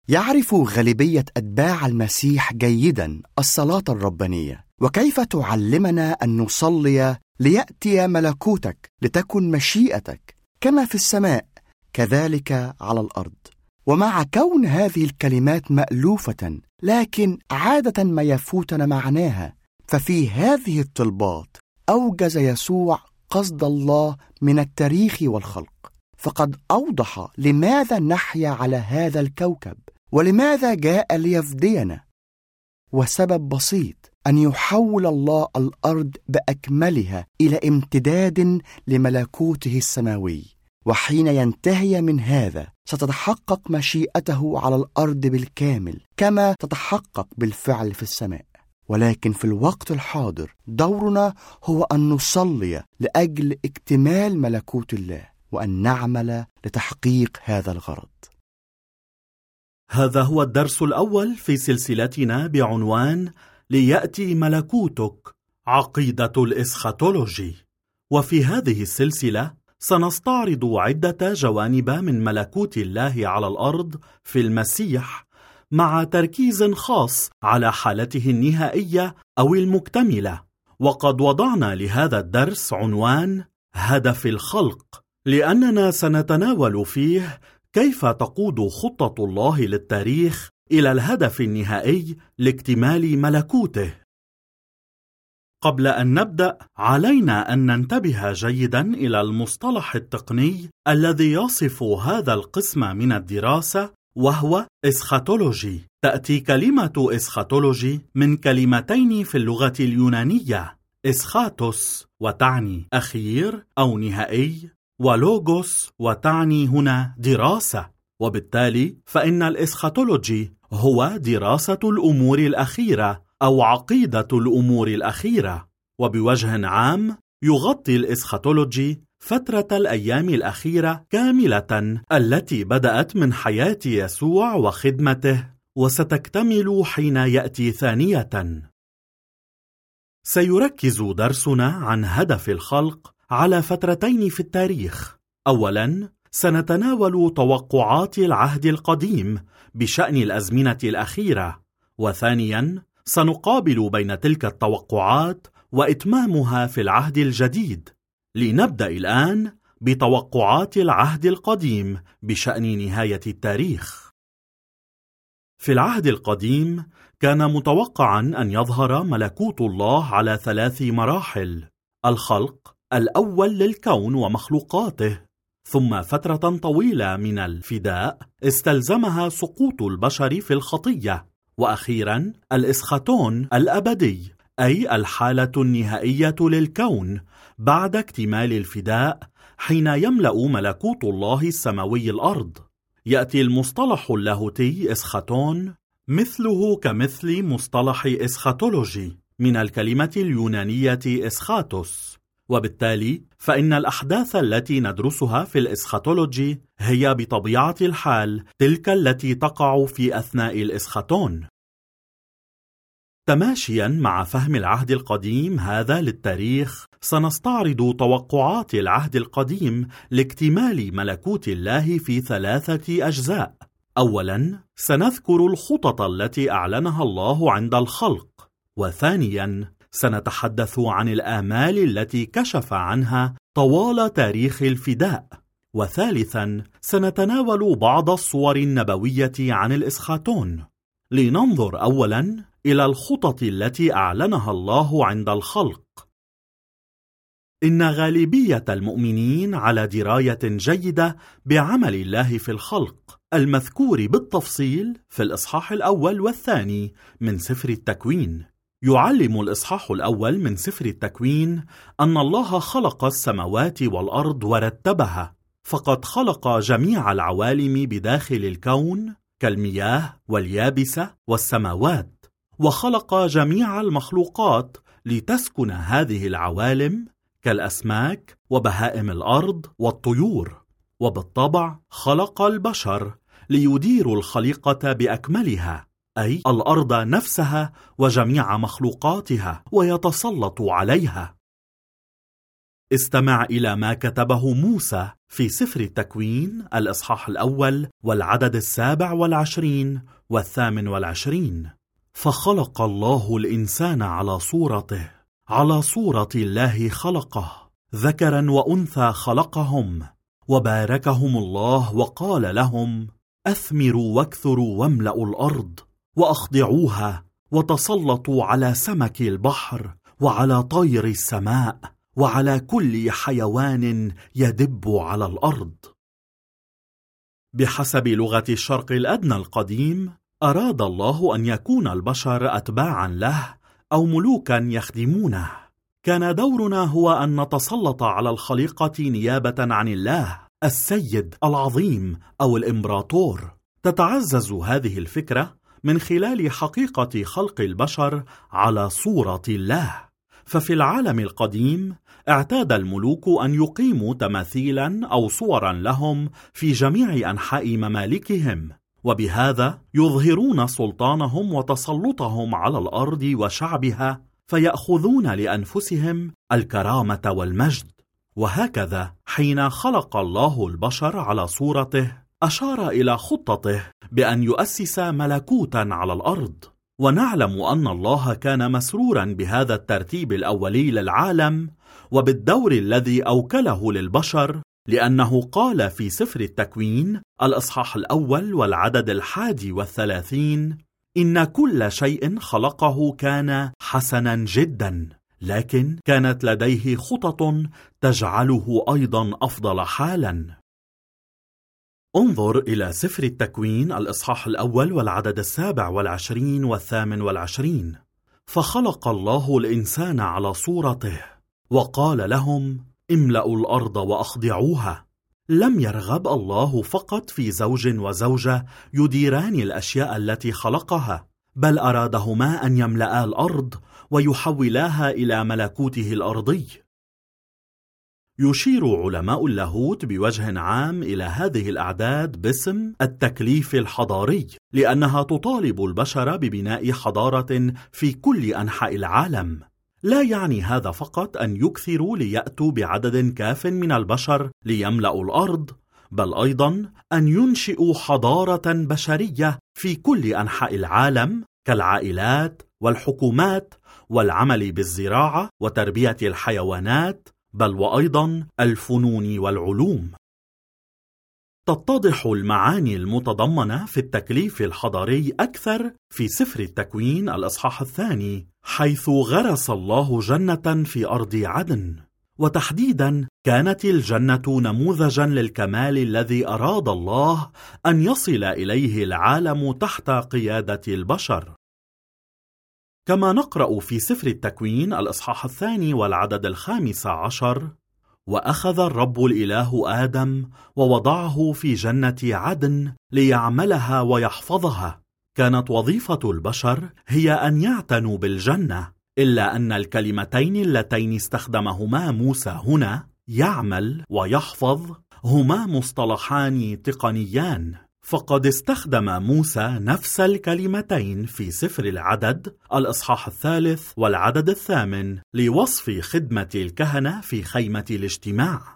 يعرف غالبية أتباع المسيح جيداً الصلاة الربانية، وكيف تعلمنا أن نصلي: ليأتي ملكوتك، لتكن مشيئتك كما في السماء كذلك على الأرض. ومع كون هذه الكلمات مألوفة، لكن عادة ما يفوتنا معناها، ففي هذه الطلبات أوجز يسوع قصد الله من التاريخ والخلق، فقد أوضح لماذا نحيا على هذا الكوكب ولماذا جاء ليفدينا. وسبب بسيط: أن يحول الله الأرض بأكملها إلى امتداد لملكوته السماوي، وحين ينتهي من هذا ستتحقق مشيئته على الأرض بالكامل كما تتحقق بالفعل في السماء. ولكن في الوقت الحاضر دورنا هو أن نصلي لأجل اكتمال ملكوت الله، وأن نعمل لتحقيق هذا الغرض. هذا هو الدرس الأول في سلسلتنا بعنوان ليأتي ملكوتك، عقيدة الإسخاتولوجي. وفي هذه السلسلة سنستعرض عدة جوانب من ملكوت الله على الأرض في المسيح، مع تركيز خاص على حالته النهائية أو المكتملة. وقد وضعنا لهذا الدرس عنوان هدف الخلق، لأننا سنتناول فيه كيف تقود خطة الله للتاريخ إلى الهدف النهائي لاكتمال ملكوته. قبل أن نبدأ، علينا أن ننتبه جيدا إلى المصطلح التقني الذي يصف هذا القسم من الدراسة، وهو إسخاتولوجي. تأتي كلمة إسخاتولوجي من كلمتين في اللغة اليونانية: إسخاتوس وتعني أخير أو نهائي، ولوغوس وتعني هنا دراسة. وبالتالي فإن الإسخاتولوجي هو دراسة الأمور الأخيرة أو عقيدة الأمور الأخيرة. وبوجه عام يغطي الإسخاتولوجي فترة الأيام الأخيرة كاملة التي بدأت من حياة يسوع وخدمته، وستكتمل حين يأتي ثانية. سيركز درسنا عن هدف الخلق على فترتين في التاريخ. أولاً، سنتناول توقعات العهد القديم بشأن الأزمنة الأخيرة، وثانياً سنقابل بين تلك التوقعات وإتمامها في العهد الجديد. لنبدأ الآن بتوقعات العهد القديم بشأن نهاية التاريخ. في العهد القديم كان متوقعاً أن يظهر ملكوت الله على 3 مراحل: الخلق الأول للكون ومخلوقاته، ثم فترة طويلة من الفداء استلزمها سقوط البشر في الخطية، وأخيراً الإسخاتون الأبدي، أي الحالة النهائية للكون بعد اكتمال الفداء، حين يملأ ملكوت الله السماوي الأرض. يأتي المصطلح اللاهوتي إسخاتون مثله كمثل مصطلح إسخاتولوجي من الكلمة اليونانية إسخاتوس، وبالتالي فإن الأحداث التي ندرسها في الإسخاتولوجي هي بطبيعة الحال تلك التي تقع في أثناء الإسخاتون. تماشيا مع فهم العهد القديم هذا للتاريخ، سنستعرض توقعات العهد القديم لاكتمال ملكوت الله في 3 أجزاء. أولا، سنذكر الخطط التي أعلنها الله عند الخلق، وثانيا سنتحدث عن الآمال التي كشف عنها طوال تاريخ الفداء، وثالثا سنتناول بعض الصور النبوية عن الإسخاتون. لننظر أولا إلى الخطط التي أعلنها الله عند الخلق. إن غالبية المؤمنين على دراية جيدة بعمل الله في الخلق المذكور بالتفصيل في الإصحاح الأول والثاني من سفر التكوين. يعلم الإصحاح الأول من سفر التكوين أن الله خلق السماوات والأرض ورتبها، فقد خلق جميع العوالم بداخل الكون كالمياه واليابسة والسماوات، وخلق جميع المخلوقات لتسكن هذه العوالم كالأسماك وبهائم الأرض والطيور، وبالطبع خلق البشر ليديروا الخليقة بأكملها، أي الأرض نفسها وجميع مخلوقاتها، ويتسلطوا عليها. استمع إلى ما كتبه موسى في سفر التكوين الإصحاح 1 والعدد 27 و28. فخلق الله الإنسان على صورته، على صورة الله خلقه، ذكرا وأنثى خلقهم، وباركهم الله وقال لهم: أثمروا واكثروا واملأوا الأرض وأخضعوها، وتسلطوا على سمك البحر وعلى طير السماء وعلى كل حيوان يدب على الأرض. بحسب لغة الشرق الأدنى القديم، أراد الله أن يكون البشر أتباعا له أو ملوكا يخدمونه. كان دورنا هو أن نتسلط على الخليقة نيابة عن الله السيد العظيم أو الإمبراطور. تتعزز هذه الفكرة من خلال حقيقة خلق البشر على صورة الله. ففي العالم القديم اعتاد الملوك أن يقيموا تماثيلا أو صورا لهم في جميع أنحاء ممالكهم، وبهذا يظهرون سلطانهم وتسلطهم على الأرض وشعبها، فيأخذون لأنفسهم الكرامة والمجد. وهكذا حين خلق الله البشر على صورته، أشار إلى خطته بأن يؤسس ملكوتا على الأرض. ونعلم أن الله كان مسرورا بهذا الترتيب الأولي للعالم وبالدور الذي أوكله للبشر، لأنه قال في سفر التكوين الإصحاح 1 والعدد 31: إن كل شيء خلقه كان حسنا جدا، لكن كانت لديه خطط تجعله أيضا أفضل حالا. انظر إلى سفر التكوين الإصحاح 1 والعدد 27 و28. فخلق الله الإنسان على صورته وقال لهم: املأوا الأرض وأخضعوها. لم يرغب الله فقط في زوج وزوجة يديران الأشياء التي خلقها، بل أرادهما أن يملأا الأرض ويحولاها إلى ملكوته الأرضي. يشير علماء اللاهوت بوجه عام إلى هذه الأعداد باسم التكليف الحضاري، لأنها تطالب البشر ببناء حضارة في كل أنحاء العالم. لا يعني هذا فقط أن يكثروا ليأتوا بعدد كاف من البشر ليملأوا الأرض، بل أيضا أن ينشئوا حضارة بشرية في كل أنحاء العالم، كالعائلات والحكومات والعمل بالزراعة وتربية الحيوانات، بل وأيضا الفنون والعلوم. تتضح المعاني المتضمنة في التكليف الحضاري أكثر في سفر التكوين الإصحاح 2، حيث غرس الله جنة في أرض عدن، وتحديدا كانت الجنة نموذجا للكمال الذي أراد الله أن يصل إليه العالم تحت قيادة البشر. كما نقرأ في سفر التكوين الإصحاح 2 والعدد 15: وأخذ الرب الإله آدم ووضعه في جنة عدن ليعملها ويحفظها. كانت وظيفة البشر هي أن يعتنوا بالجنة، إلا أن الكلمتين اللتين استخدمهما موسى هنا، يعمل ويحفظ، هما مصطلحان تقنيان. فقد استخدم موسى نفس الكلمتين في سفر العدد الإصحاح 3 والعدد 8 لوصف خدمة الكهنة في خيمة الاجتماع.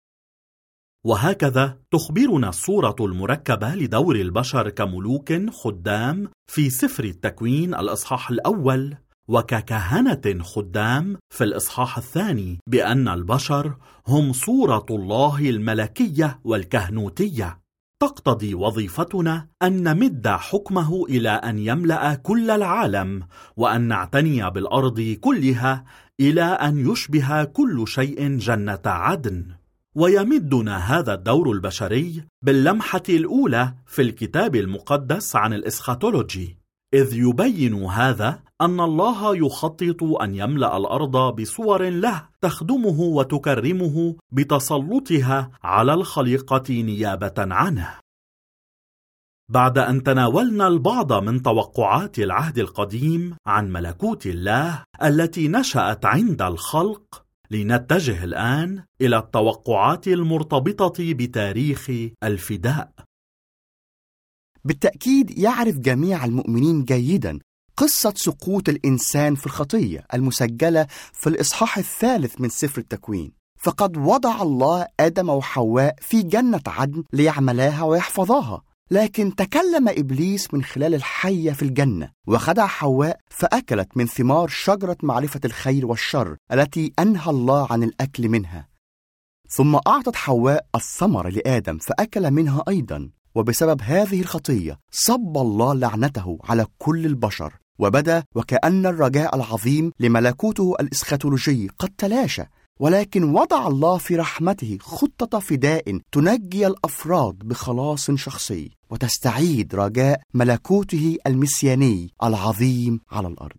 وهكذا تخبرنا الصورة المركبة لدور البشر كملوك خدام في سفر التكوين الإصحاح 1 وككهنة خدام في الإصحاح 2 بأن البشر هم صورة الله الملكية والكهنوتية. تقتضي وظيفتنا أن نمد حكمه إلى أن يملأ كل العالم، وأن نعتني بالأرض كلها إلى أن يشبه كل شيء جنة عدن. ويمدنا هذا الدور البشري باللمحة الأولى في الكتاب المقدس عن الإسخاتولوجي، إذ يبين هذا أن الله يخطط أن يملأ الأرض بصور له تخدمه وتكرمه بتسلطها على الخليقة نيابة عنه. بعد أن تناولنا البعض من توقعات العهد القديم عن ملكوت الله التي نشأت عند الخلق، لنتجه الآن إلى التوقعات المرتبطة بتاريخ الفداء. بالتأكيد يعرف جميع المؤمنين جيدا قصة سقوط الإنسان في الخطية المسجلة في الإصحاح 3 من سفر التكوين، فقد وضع الله آدم وحواء في جنة عدن ليعملاها ويحفظاها، لكن تكلم إبليس من خلال الحية في الجنة وخدع حواء فأكلت من ثمار شجرة معرفة الخير والشر التي أنهى الله عن الأكل منها. ثم أعطت حواء الثمر لآدم فأكل منها أيضا، وبسبب هذه الخطية صب الله لعنته على كل البشر، وبدا وكأن الرجاء العظيم لملكوته الإسخاتولوجي قد تلاشى، ولكن وضع الله في رحمته خطة فداء تنجي الأفراد بخلاص شخصي وتستعيد رجاء ملكوته المسياني العظيم على الأرض.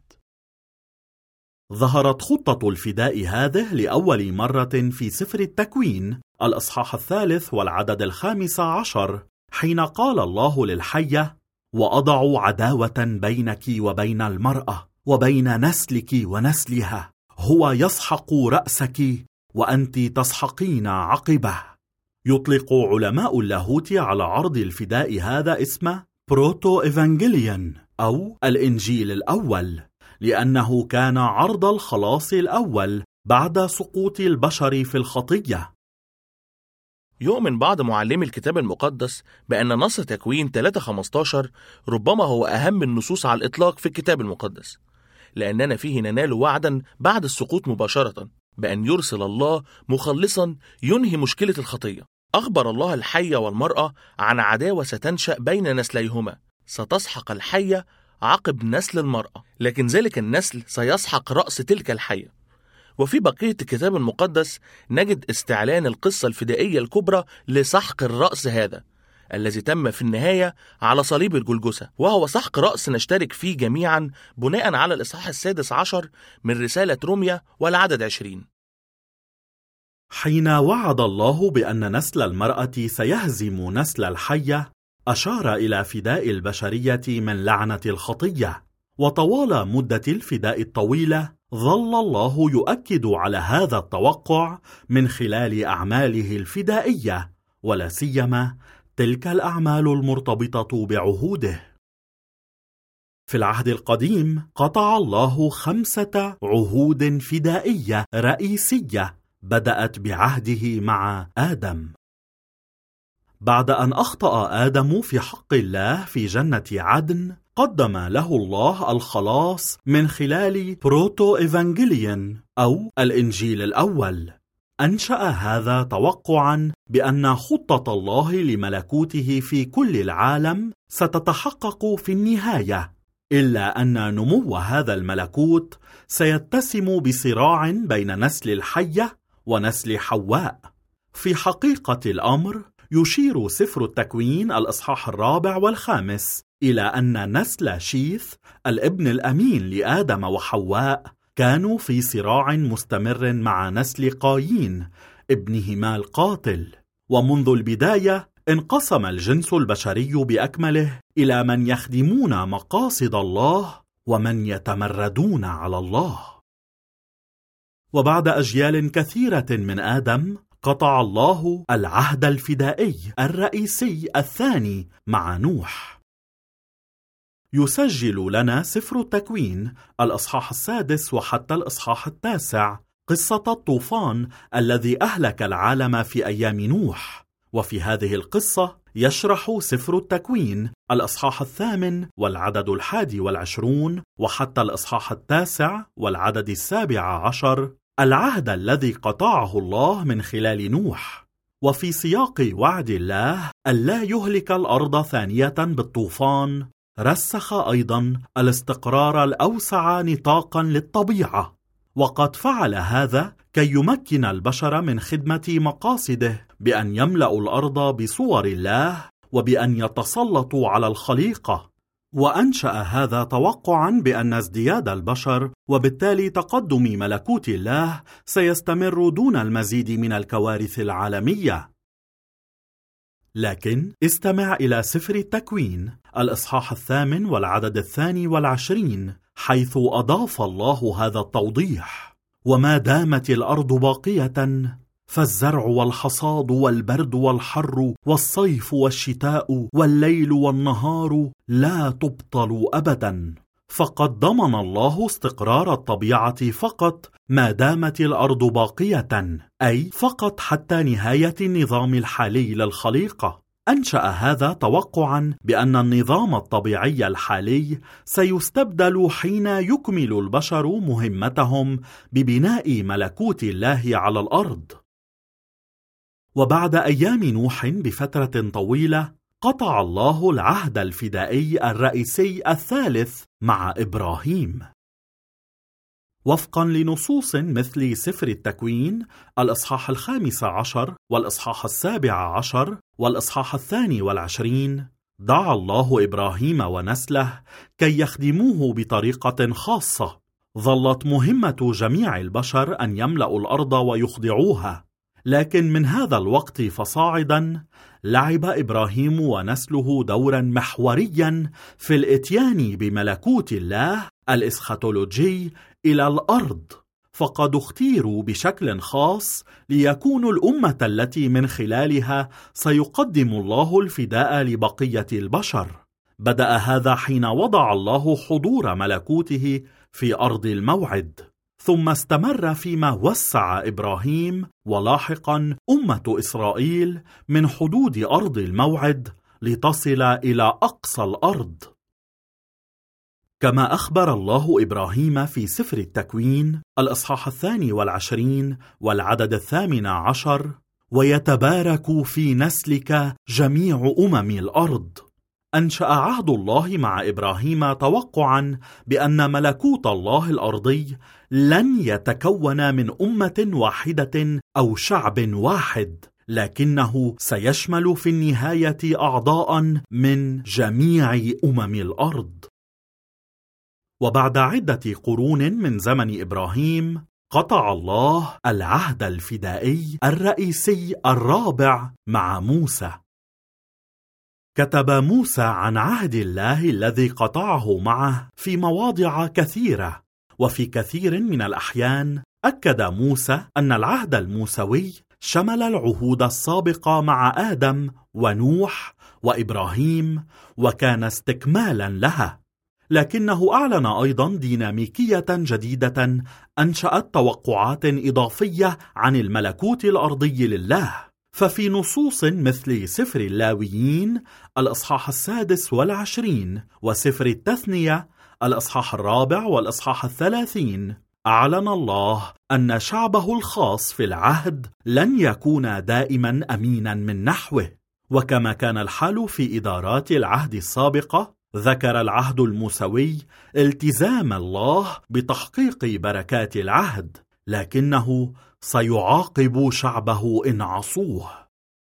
ظهرت خطة الفداء هذه لأول مرة في سفر التكوين الإصحاح 3 والعدد 15، حين قال الله للحية: وأضع عداوة بينك وبين المرأة وبين نسلك ونسلها، هو يسحق رأسك وأنت تسحقين عقبه. يطلق علماء اللاهوت على عرض الفداء هذا اسمه بروتو إيفانجيليون أو الإنجيل الأول، لأنه كان عرض الخلاص الأول بعد سقوط البشر في الخطية. يؤمن بعض معلمي الكتاب المقدس بأن نص تكوين 3:15 ربما هو أهم النصوص على الإطلاق في الكتاب المقدس، لأننا فيه ننال وعدا بعد السقوط مباشرة بأن يرسل الله مخلصا ينهي مشكلة الخطية. أخبر الله الحية والمرأة عن عداوة ستنشأ بين نسليهما، ستسحق الحية عقب نسل المرأة، لكن ذلك النسل سيسحق رأس تلك الحية. وفي بقية الكتاب المقدس نجد استعلان القصة الفدائية الكبرى لسحق الرأس هذا الذي تم في النهاية على صليب الجلجثة، وهو سحق رأس نشترك فيه جميعا بناء على الإصحاح 16 من رسالة روميا والعدد 20. حين وعد الله بأن نسل المرأة سيهزم نسل الحية، أشار إلى فداء البشرية من لعنة الخطية. وطوال مدة الفداء الطويلة ظل الله يؤكد على هذا التوقع من خلال أعماله الفدائية، ولا سيما تلك الأعمال المرتبطة بعهوده. في العهد القديم قطع الله 5 عهود فدائية رئيسية بدأت بعهده مع آدم. بعد أن أخطأ آدم في حق الله في جنة عدن، قدم له الله الخلاص من خلال بروتو إيفانجيليون أو الإنجيل الأول. أنشأ هذا توقعا بأن خطة الله لملكوته في كل العالم ستتحقق في النهاية، إلا أن نمو هذا الملكوت سيتسم بصراع بين نسل الحية ونسل حواء. في حقيقة الأمر يشير سفر التكوين الإصحاح 4 و5 إلى أن نسل شيث الابن الأمين لآدم وحواء كانوا في صراع مستمر مع نسل قايين ابنهما القاتل، ومنذ البداية انقسم الجنس البشري بأكمله إلى من يخدمون مقاصد الله ومن يتمردون على الله. وبعد أجيال كثيرة من آدم قطع الله العهد الفدائي الرئيسي الثاني مع نوح. يسجل لنا سفر التكوين الإصحاح 6 وحتى الإصحاح 9 قصة الطوفان الذي أهلك العالم في أيام نوح. وفي هذه القصة يشرح سفر التكوين الإصحاح 8 والعدد 21 وحتى الإصحاح 9 والعدد 17 العهد الذي قطعه الله من خلال نوح. وفي سياق وعد الله ألا يهلك الأرض ثانية بالطوفان، رسخ أيضا الاستقرار الأوسع نطاقا للطبيعة، وقد فعل هذا كي يمكن البشر من خدمة مقاصده بأن يملأوا الأرض بصور الله وبأن يتسلطوا على الخليقة. وأنشأ هذا توقعا بأن ازدياد البشر وبالتالي تقدم ملكوت الله سيستمر دون المزيد من الكوارث العالمية. لكن استمع إلى سفر التكوين الإصحاح 8 والعدد 22 حيث أضاف الله هذا التوضيح: وما دامت الأرض باقية فالزرع والحصاد والبرد والحر والصيف والشتاء والليل والنهار لا تبطل أبدا، فقد ضمن الله استقرار الطبيعة فقط ما دامت الأرض باقية، أي فقط حتى نهاية النظام الحالي للخليقة. أنشأ هذا توقعاً بأن النظام الطبيعي الحالي سيستبدل حين يكمل البشر مهمتهم ببناء ملكوت الله على الأرض. وبعد أيام نوح بفترة طويلة، قطع الله العهد الفدائي الرئيسي الثالث مع إبراهيم. وفقا لنصوص مثل سفر التكوين الإصحاح 15 والإصحاح 17 والإصحاح 22، دعا الله إبراهيم ونسله كي يخدموه بطريقة خاصة. ظلت مهمة جميع البشر أن يملأوا الأرض ويخضعوها، لكن من هذا الوقت فصاعدا لعب إبراهيم ونسله دورا محوريا في الإتيان بملكوت الله الإسخاتولوجي إلى الأرض، فقد اختيروا بشكل خاص ليكونوا الأمة التي من خلالها سيقدم الله الفداء لبقية البشر. بدأ هذا حين وضع الله حضور ملكوته في أرض الموعد، ثم استمر فيما وسع إبراهيم ولاحقا أمة إسرائيل من حدود أرض الموعد لتصل إلى أقصى الأرض. كما أخبر الله إبراهيم في سفر التكوين الإصحاح 22 والعدد 18: ويتبارك في نسلك جميع أمم الأرض. أنشأ عهد الله مع إبراهيم توقعا بأن ملكوت الله الأرضي لن يتكون من أمة واحدة أو شعب واحد، لكنه سيشمل في النهاية أعضاء من جميع أمم الأرض. وبعد عدة قرون من زمن إبراهيم، قطع الله العهد الفدائي الرئيسي الرابع مع موسى. كتب موسى عن عهد الله الذي قطعه معه في مواضع كثيرة، وفي كثير من الأحيان أكد موسى أن العهد الموسوي شمل العهود السابقة مع آدم ونوح وإبراهيم، وكان استكمالا لها، لكنه أعلن أيضا ديناميكية جديدة أنشأت توقعات إضافية عن الملكوت الأرضي لله. ففي نصوص مثل سفر اللاويين الإصحاح 26 وسفر التثنية الإصحاح 4 والإصحاح 30، أعلن الله أن شعبه الخاص في العهد لن يكون دائما أمينا من نحوه. وكما كان الحال في إدارات العهد السابقة، ذكر العهد الموسوي التزام الله بتحقيق بركات العهد، لكنه سيعاقب شعبه إن عصوه.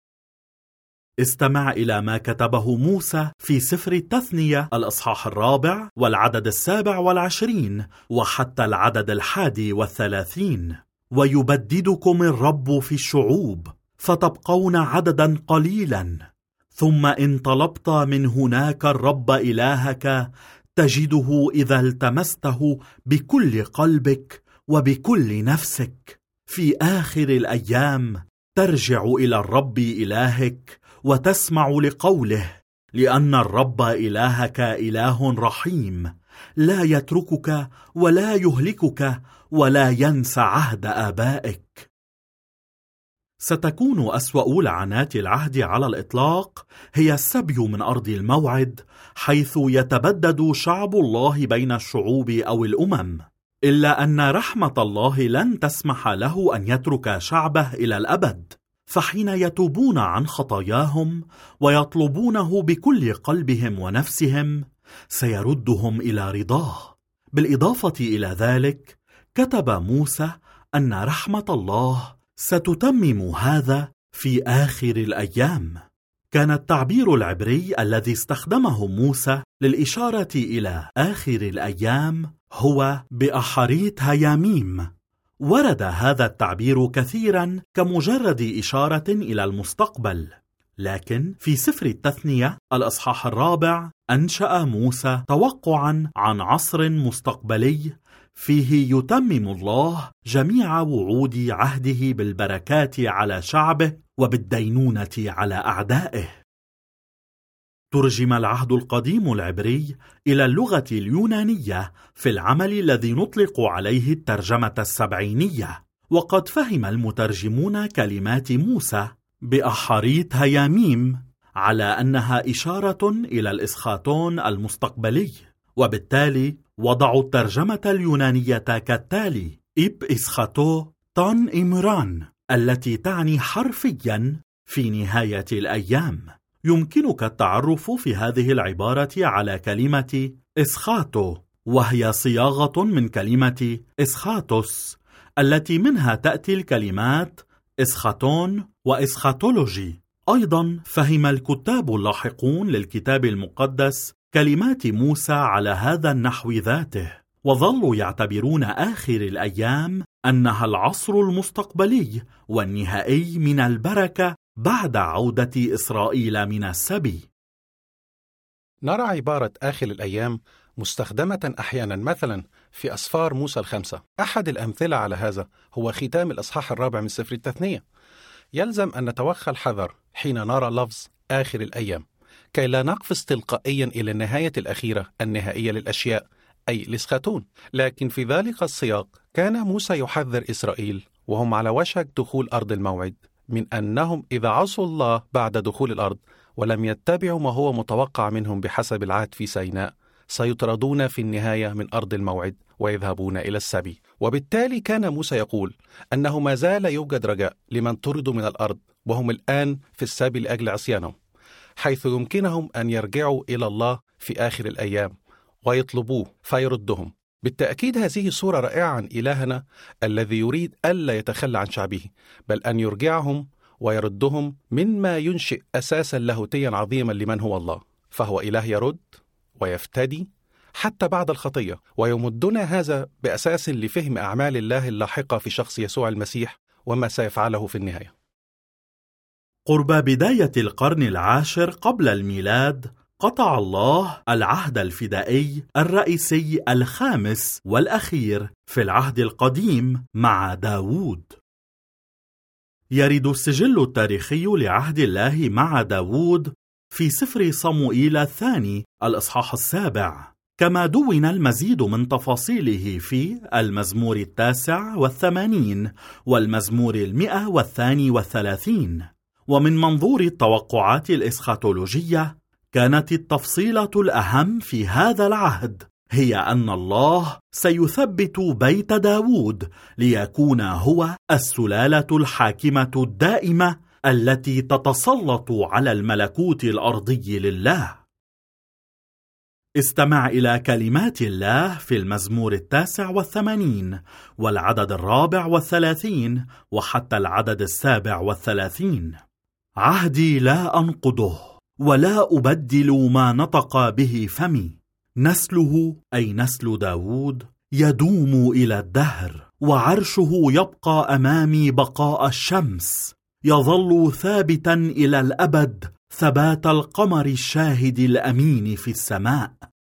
استمع إلى ما كتبه موسى في سفر التثنية الإصحاح 4 والعدد 27 وحتى العدد 31: ويبددكم الرب في الشعوب فتبقون عددا قليلا، ثم إن طلبت من هناك الرب إلهك تجده إذا التمسته بكل قلبك وبكل نفسك. في آخر الأيام ترجع إلى الرب إلهك وتسمع لقوله، لأن الرب إلهك إله رحيم، لا يتركك ولا يهلكك ولا ينسى عهد آبائك. ستكون أسوأ لعنات العهد على الإطلاق هي السبي من أرض الموعد، حيث يتبدد شعب الله بين الشعوب أو الأمم، إلا أن رحمة الله لن تسمح له أن يترك شعبه إلى الأبد. فحين يتوبون عن خطاياهم ويطلبونه بكل قلبهم ونفسهم سيردهم إلى رضاه. بالإضافة إلى ذلك، كتب موسى أن رحمة الله ستتمم هذا في آخر الأيام. كان التعبير العبري الذي استخدمه موسى للإشارة إلى آخر الأيام هو بأحريت هياميم. ورد هذا التعبير كثيرا كمجرد إشارة إلى المستقبل، لكن في سفر التثنية الإصحاح 4 أنشأ موسى توقعا عن عصر مستقبلي فيه يتمم الله جميع وعود عهده بالبركات على شعبه وبالدينونة على أعدائه. ترجم العهد القديم العبري إلى اللغة اليونانية في العمل الذي نطلق عليه الترجمة السبعينية، وقد فهم المترجمون كلمات موسى بأحاريت هياميم على أنها إشارة إلى الإسخاتون المستقبلي، وبالتالي وضعوا الترجمة اليونانية كالتالي: إب إسخاتو تان إمران، التي تعني حرفيا في نهاية الأيام. يمكنك التعرف في هذه العبارة على كلمة إسخاتو، وهي صياغة من كلمة إسخاتوس التي منها تأتي الكلمات إسخاتون وإسخاتولوجي. أيضا فهم الكتاب اللاحقون للكتاب المقدس كلمات موسى على هذا النحو ذاته، وظلوا يعتبرون آخر الأيام أنها العصر المستقبلي والنهائي من البركة بعد عودة إسرائيل من السبي. نرى عبارة آخر الأيام مستخدمة أحيانا مثلا في أسفار موسى الخمسة. أحد الأمثلة على هذا هو ختام الإصحاح 4 من سفر التثنية. يلزم أن نتوخى الحذر حين نرى لفظ آخر الأيام، كي لا نقفز تلقائيا إلى النهاية الأخيرة النهائية للأشياء، أي الإسخاتون. لكن في ذلك السياق كان موسى يحذر إسرائيل وهم على وشك دخول أرض الموعد من أنهم إذا عصوا الله بعد دخول الأرض ولم يتبعوا ما هو متوقع منهم بحسب العهد في سيناء، سيطردون في النهاية من أرض الموعد ويذهبون إلى السبي. وبالتالي كان موسى يقول أنه ما زال يوجد رجاء لمن طردوا من الأرض وهم الآن في السبي لأجل عصيانهم، حيث يمكنهم أن يرجعوا إلى الله في آخر الأيام ويطلبوه فيردهم. بالتأكيد هذه صورة رائعة عن إلهنا الذي يريد ألا يتخلى عن شعبه، بل أن يرجعهم ويردهم، مما ينشئ أساسا لاهوتيا عظيما لمن هو الله. فهو إله يرد ويفتدي حتى بعد الخطية، ويمدنا هذا بأساس لفهم أعمال الله اللاحقة في شخص يسوع المسيح وما سيفعله في النهاية. قرب بداية القرن العاشر قبل الميلاد قطع الله العهد الفدائي الرئيسي الخامس والأخير في العهد القديم مع داوود. يرد السجل التاريخي لعهد الله مع داوود في سفر صموئيل الثاني الإصحاح 7، كما دون المزيد من تفاصيله في المزمور 89 والمزمور 132. ومن منظور التوقعات الإسخاتولوجية كانت التفصيلة الأهم في هذا العهد هي أن الله سيثبت بيت داوود ليكون هو السلالة الحاكمة الدائمة التي تتسلط على الملكوت الأرضي لله. استمع إلى كلمات الله في المزمور 89 والعدد 34 وحتى العدد 37: عهدي لا أنقضه ولا أبدل ما نطق به فمي، نسله أي نسل داود يدوم إلى الدهر، وعرشه يبقى أمامي بقاء الشمس، يظل ثابتا إلى الأبد ثبات القمر الشاهد الأمين في السماء.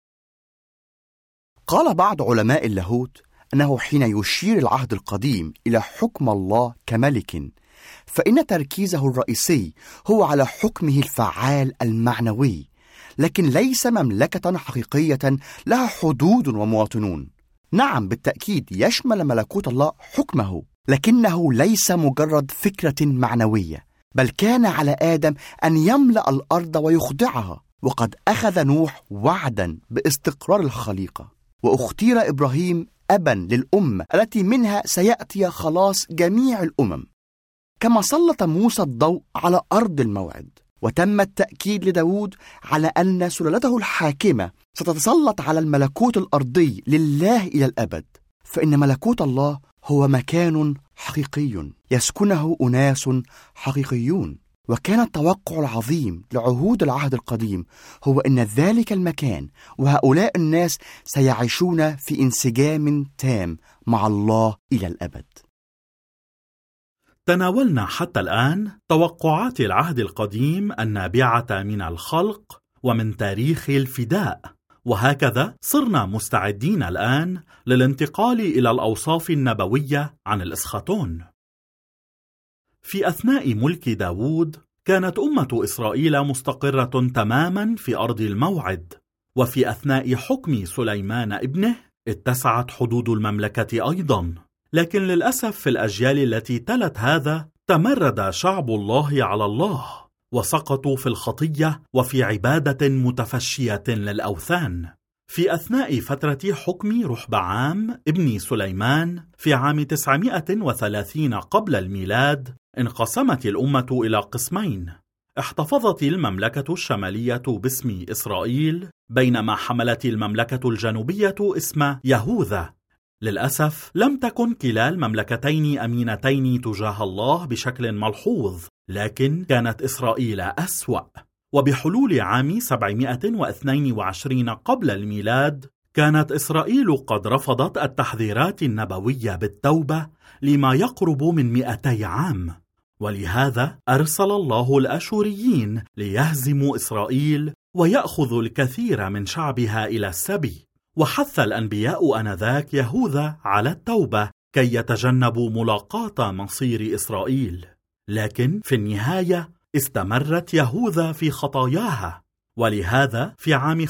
قال بعض علماء اللاهوت أنه حين يشير العهد القديم إلى حكم الله كملك، فإن تركيزه الرئيسي هو على حكمه الفعال المعنوي، لكن ليس مملكة حقيقية لها حدود ومواطنون. نعم، بالتأكيد يشمل ملكوت الله حكمه، لكنه ليس مجرد فكرة معنوية، بل كان على آدم أن يملأ الأرض ويخضعها. وقد أخذ نوح وعدا باستقرار الخليقة، واختير إبراهيم أبا للأمة التي منها سيأتي خلاص جميع الأمم. كما سلط موسى الضوء على أرض الموعد، وتم التأكيد لداود على أن سلالته الحاكمة ستتسلط على الملكوت الأرضي لله إلى الأبد، فإن ملكوت الله هو مكان حقيقي يسكنه أناس حقيقيون. وكان التوقع العظيم لعهود العهد القديم هو أن ذلك المكان وهؤلاء الناس سيعيشون في انسجام تام مع الله إلى الأبد. تناولنا حتى الآن توقعات العهد القديم النابعة من الخلق ومن تاريخ الفداء، وهكذا صرنا مستعدين الآن للانتقال إلى الأوصاف النبوية عن الإسخاتون. في أثناء ملك داوود كانت أمة إسرائيل مستقرة تماما في أرض الموعد، وفي أثناء حكم سليمان ابنه اتسعت حدود المملكة أيضا. لكن للأسف في الأجيال التي تلت هذا تمرد شعب الله على الله، وسقطوا في الخطية وفي عبادة متفشية للأوثان. في أثناء فترة حكم رحبعام ابن سليمان في عام 930 قبل الميلاد انقسمت الأمة إلى قسمين. احتفظت المملكة الشمالية باسم إسرائيل، بينما حملت المملكة الجنوبية اسم يهوذا. للأسف لم تكن كلا المملكتين أمينتين تجاه الله بشكل ملحوظ، لكن كانت إسرائيل أسوأ. وبحلول عام 722 قبل الميلاد كانت إسرائيل قد رفضت التحذيرات النبوية بالتوبة لما يقرب من 200 عام، ولهذا أرسل الله الأشوريين ليهزموا إسرائيل ويأخذوا الكثير من شعبها إلى السبي. وحث الأنبياء آنذاك يهوذا على التوبة كي يتجنبوا ملاقاة مصير إسرائيل، لكن في النهاية استمرت يهوذا في خطاياها. ولهذا في عام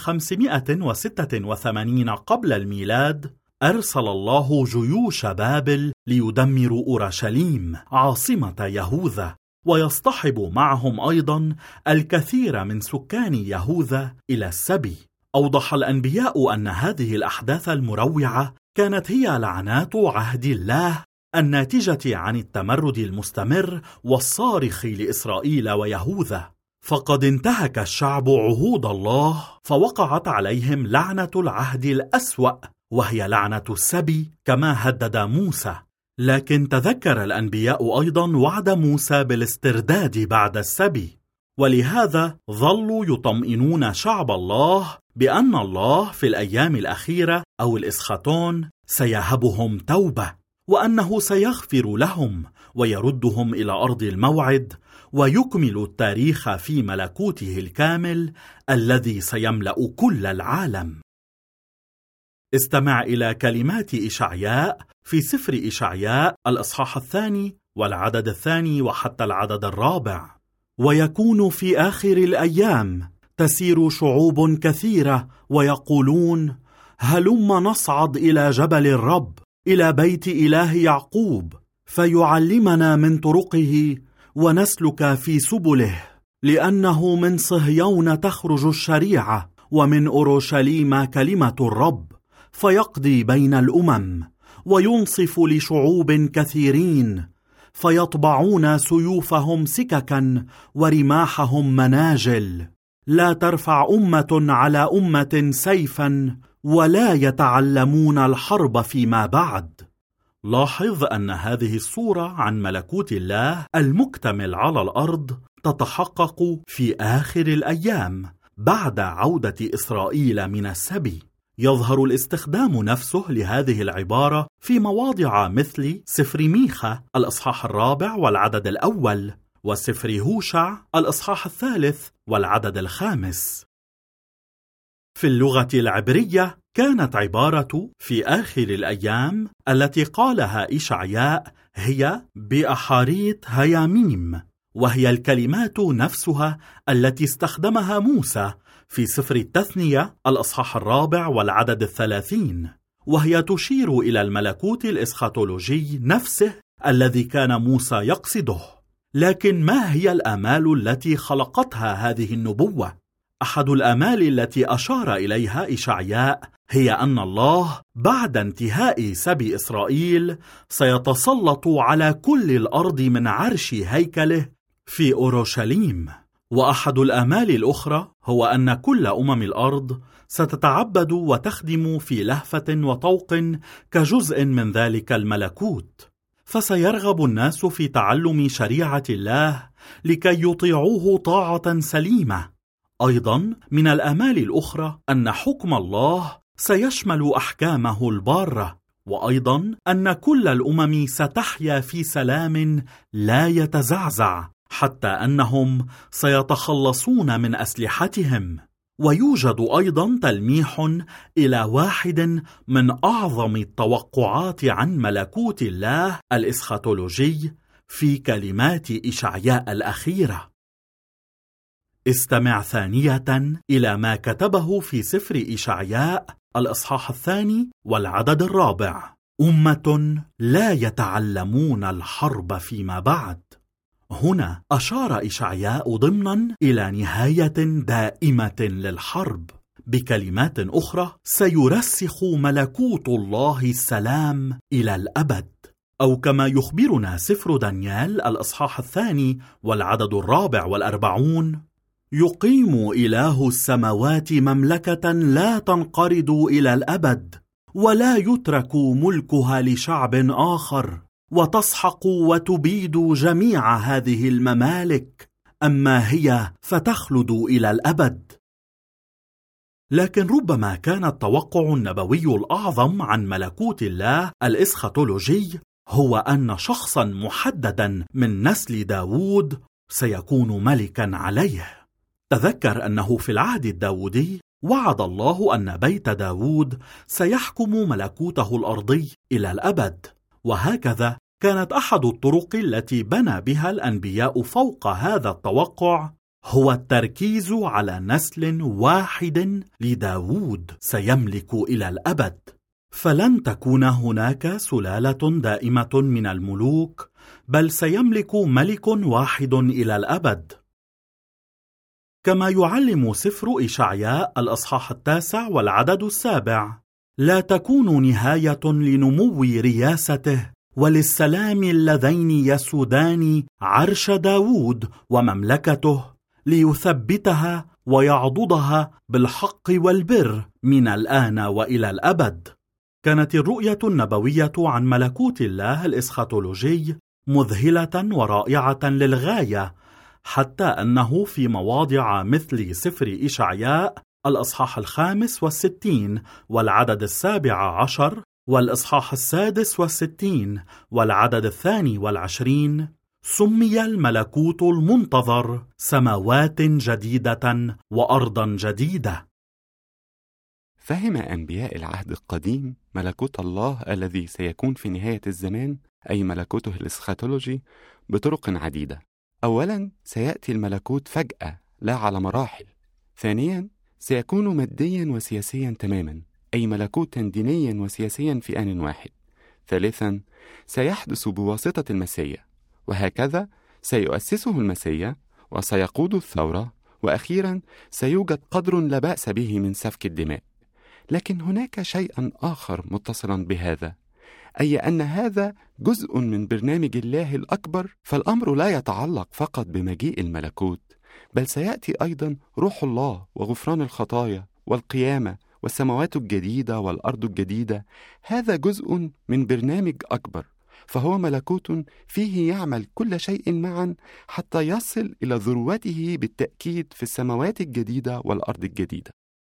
586 قبل الميلاد أرسل الله جيوش بابل ليدمروا أورشليم عاصمة يهوذا، ويصطحب معهم أيضا الكثير من سكان يهوذا إلى السبي. أوضح الأنبياء أن هذه الأحداث المروعة كانت هي لعنات عهد الله الناتجة عن التمرد المستمر والصارخ لإسرائيل ويهوذا. فقد انتهك الشعب عهود الله، فوقعت عليهم لعنة العهد الأسوأ، وهي لعنة السبي كما هدد موسى. لكن تذكر الأنبياء أيضا وعد موسى بالاسترداد بعد السبي، ولهذا ظلوا يطمئنون شعب الله بأن الله في الأيام الأخيرة أو الإسخاتون سيهبهم توبة، وأنه سيغفر لهم ويردهم إلى أرض الموعد، ويكمل التاريخ في ملكوته الكامل الذي سيملأ كل العالم. استمع إلى كلمات إشعياء في سفر إشعياء الإصحاح 2 والعدد 2 وحتى العدد 4. ويكون في آخر الأيام تسير شعوب كثيرة ويقولون: هلم نصعد إلى جبل الرب، إلى بيت إله يعقوب، فيعلمنا من طرقه ونسلك في سبله. لأنه من صهيون تخرج الشريعة، ومن أورشليم كلمة الرب، فيقضي بين الأمم، وينصف لشعوب كثيرين، فيطبعون سيوفهم سككا ورماحهم مناجل. لا ترفع أمة على أمة سيفا، ولا يتعلمون الحرب فيما بعد. لاحظ أن هذه الصورة عن ملكوت الله المكتمل على الأرض تتحقق في آخر الأيام بعد عودة إسرائيل من السبي. يظهر الاستخدام نفسه لهذه العبارة في مواضع مثل سفر ميخا الإصحاح 4 والعدد 1، وسفر هوشع الإصحاح 3 والعدد 5. في اللغة العبرية كانت عبارة في آخر الأيام التي قالها إشعياء هي بأحاريت هياميم، وهي الكلمات نفسها التي استخدمها موسى في سفر التثنية الإصحاح 4 والعدد 30، وهي تشير إلى الملكوت الإسخاتولوجي نفسه الذي كان موسى يقصده. لكن ما هي الآمال التي خلقتها هذه النبوة؟ أحد الآمال التي أشار إليها إشعياء هي أن الله بعد انتهاء سبي إسرائيل سيتسلط على كل الأرض من عرش هيكله في أورشليم. وأحد الآمال الأخرى هو أن كل الأرض ستتعبد وتخدم في لهفة وطوق كجزء من ذلك الملكوت، فسيرغب الناس في تعلم شريعة الله لكي يطيعوه طاعة سليمة. أيضا من الآمال الأخرى أن حكم الله سيشمل أحكامه البارة، وأيضا أن كل الأمم ستحيا في سلام لا يتزعزع، حتى أنهم سيتخلصون من أسلحتهم. ويوجد أيضا تلميح إلى واحد من أعظم التوقعات عن ملكوت الله الإسخاتولوجي في كلمات إشعياء الأخيرة. استمع ثانية إلى ما كتبه في سفر إشعياء الإصحاح 2 والعدد 4: أمة لا يتعلمون الحرب فيما بعد. هنا أشار إشعياء ضمنا إلى نهاية دائمة للحرب. بكلمات أخرى، سيرسخ ملكوت الله السلام إلى الأبد، أو كما يخبرنا سفر دانيال الإصحاح 2 والعدد 44: يقيم إله السماوات مملكة لا تنقرض إلى الأبد، ولا يترك ملكها لشعب آخر، وتسحق وتبيد جميع هذه الممالك، أما هي فتخلد إلى الأبد. لكن ربما كان التوقع النبوي الأعظم عن ملكوت الله الإسخاتولوجي هو أن شخصا محددا من نسل داود سيكون ملكا عليه. تذكر أنه في العهد الداودي وعد الله أن بيت داود سيحكم ملكوته الأرضي إلى الأبد، وهكذا كانت أحد الطرق التي بنى بها الأنبياء فوق هذا التوقع هو التركيز على نسل واحد لداود سيملك إلى الأبد. فلن تكون هناك سلالة دائمة من الملوك، بل سيملك ملك واحد إلى الأبد. كما يعلم سفر إشعياء الإصحاح 9 والعدد 7: لا تكون نهاية لنمو رياسته وللسلام اللذين يسودان عرش داود ومملكته، ليثبتها ويعضدها بالحق والبر من الآن وإلى الأبد. كانت الرؤية النبوية عن ملكوت الله الإسخاتولوجي مذهلة ورائعة للغاية، حتى أنه في مواضع مثل سفر إشعياء الإصحاح 65 والعدد 17 والإصحاح 66 والعدد 22 سمي الملكوت المنتظر سماوات جديدة وأرضا جديدة. فهم أنبياء العهد القديم ملكوت الله الذي سيكون في نهاية الزمان، أي ملكوته الإسخاتولوجي، بطرق عديدة. أولاً، سيأتي الملكوت فجأة لا على مراحل. ثانياً، سيكون مادياً وسياسياً تماماً، أي ملكوتاً دينياً وسياسياً في آن واحد. ثالثاً، سيحدث بواسطة المسيح، وهكذا سيؤسسه المسيح وسيقود الثورة، وأخيراً سيوجد قدر لا بأس به من سفك الدماء. لكن هناك شيء آخر متصلاً بهذا، أي أن هذا جزء من برنامج الله الأكبر. فالأمر لا يتعلق فقط بمجيء الملكوت، بل سيأتي أيضاً روح الله وغفران الخطايا والقيامة والسماوات الجديدة والأرض الجديدة. هذا جزء من برنامج أكبر، فهو ملكوت فيه يعمل كل شيء معاً حتى يصل إلى ذروته بالتأكيد في السماوات الجديدة والأرض الجديدة.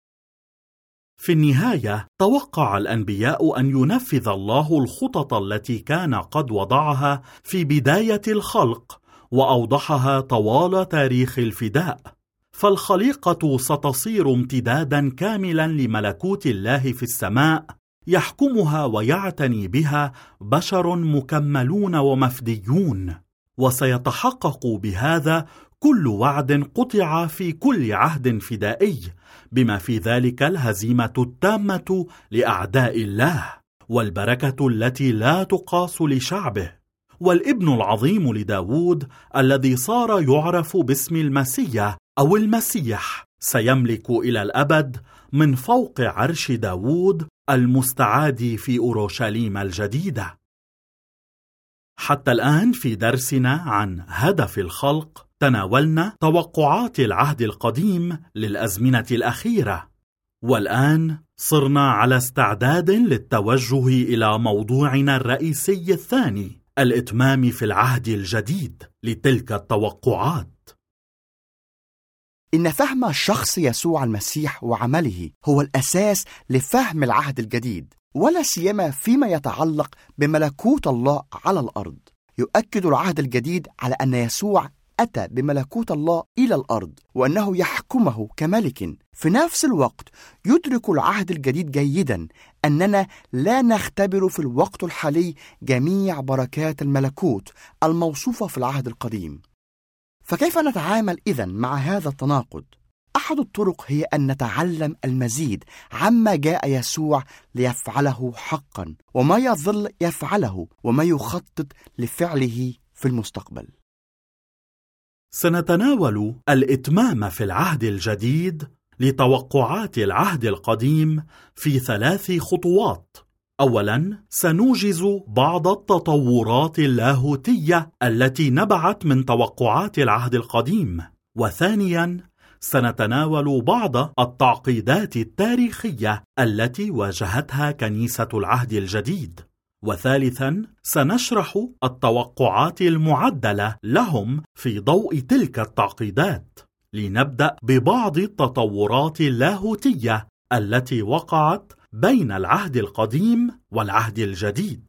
في النهاية، توقع الأنبياء أن ينفذ الله الخطط التي كان قد وضعها في بداية الخلق وأوضحها طوال تاريخ الفداء. فالخليقة ستصير امتدادا كاملا لملكوت الله في السماء، يحكمها ويعتني بها بشر مكملون ومفديون، وسيتحقق بهذا كل وعد قطع في كل عهد فدائي، بما في ذلك الهزيمة التامة لأعداء الله، والبركة التي لا تقاس لشعبه، والابن العظيم لداود الذي صار يعرف باسم المسيح أو المسيح سيملك إلى الأبد من فوق عرش داود المستعاد في أورشليم الجديدة. حتى الآن في درسنا عن هدف الخلق تناولنا توقعات العهد القديم للأزمنة الأخيرة، والآن صرنا على استعداد للتوجه إلى موضوعنا الرئيسي الثاني، الإتمام في العهد الجديد لتلك التوقعات. إن فهم الشخص يسوع المسيح وعمله هو الأساس لفهم العهد الجديد، ولا سيما فيما يتعلق بملكوت الله على الأرض. يؤكد العهد الجديد على أن يسوع أتى بملكوت الله إلى الأرض، وأنه يحكمه كملك. في نفس الوقت يدرك العهد الجديد جيدا أننا لا نختبر في الوقت الحالي جميع بركات الملكوت الموصوفة في العهد القديم. فكيف نتعامل إذن مع هذا التناقض؟ أحد الطرق هي أن نتعلم المزيد عما جاء يسوع ليفعله حقا، وما يظل يفعله، وما يخطط لفعله في المستقبل. سنتناول الإتمام في العهد الجديد لتوقعات العهد القديم في 3 خطوات. أولاً، سنوجز بعض التطورات اللاهوتية التي نبعت من توقعات العهد القديم. وثانياً، سنتناول بعض التعقيدات التاريخية التي واجهتها كنيسة العهد الجديد. وثالثاً، سنشرح التوقعات المعدلة لهم في ضوء تلك التعقيدات. لنبدأ ببعض التطورات اللاهوتية التي وقعت بين العهد القديم والعهد الجديد.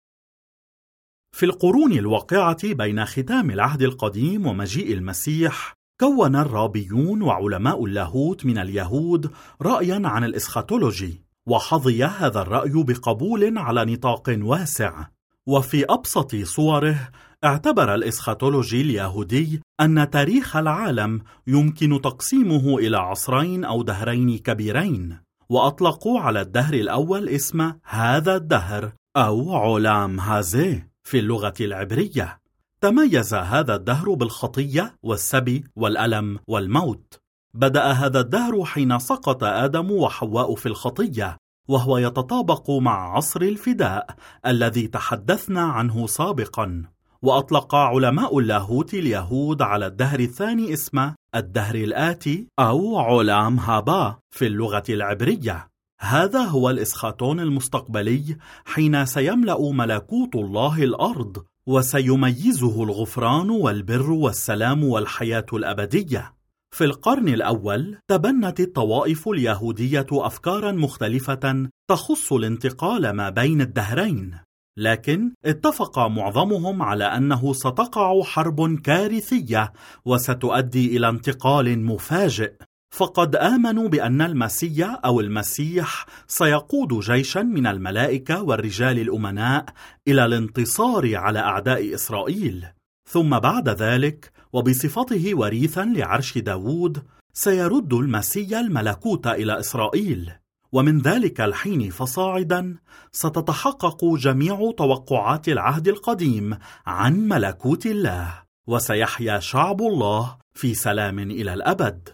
في القرون الواقعة بين ختام العهد القديم ومجيء المسيح، كون الرابيون وعلماء اللاهوت من اليهود رأياً عن الإسخاتولوجي، وحظي هذا الرأي بقبول على نطاق واسع. وفي أبسط صوره، اعتبر الإسخاتولوجي اليهودي أن تاريخ العالم يمكن تقسيمه إلى عصرين أو دهرين كبيرين، وأطلقوا على الدهر الأول اسم هذا الدهر أو علام هازي في اللغة العبرية. تميز هذا الدهر بالخطية والسبي والألم والموت. بدأ هذا الدهر حين سقط آدم وحواء في الخطية، وهو يتطابق مع عصر الفداء الذي تحدثنا عنه سابقا. وأطلق علماء اللاهوت اليهود على الدهر الثاني اسم الدهر الآتي أو علام هابا في اللغة العبرية. هذا هو الإسخاتون المستقبلي حين سيملأ ملكوت الله الأرض، وسيميزه الغفران والبر والسلام والحياة الأبدية. في القرن الأول تبنت الطوائف اليهودية أفكاراً مختلفة تخص الانتقال ما بين الدهرين، لكن اتفق معظمهم على أنه ستقع حرب كارثية وستؤدي إلى انتقال مفاجئ. فقد آمنوا بأن المسيح أو المسيح سيقود جيشاً من الملائكة والرجال الأمناء إلى الانتصار على أعداء إسرائيل، ثم بعد ذلك وبصفته وريثاً لعرش داود سيرد المسيح الملكوت إلى إسرائيل. ومن ذلك الحين فصاعداً ستتحقق جميع توقعات العهد القديم عن ملكوت الله، وسيحيا شعب الله في سلام إلى الأبد.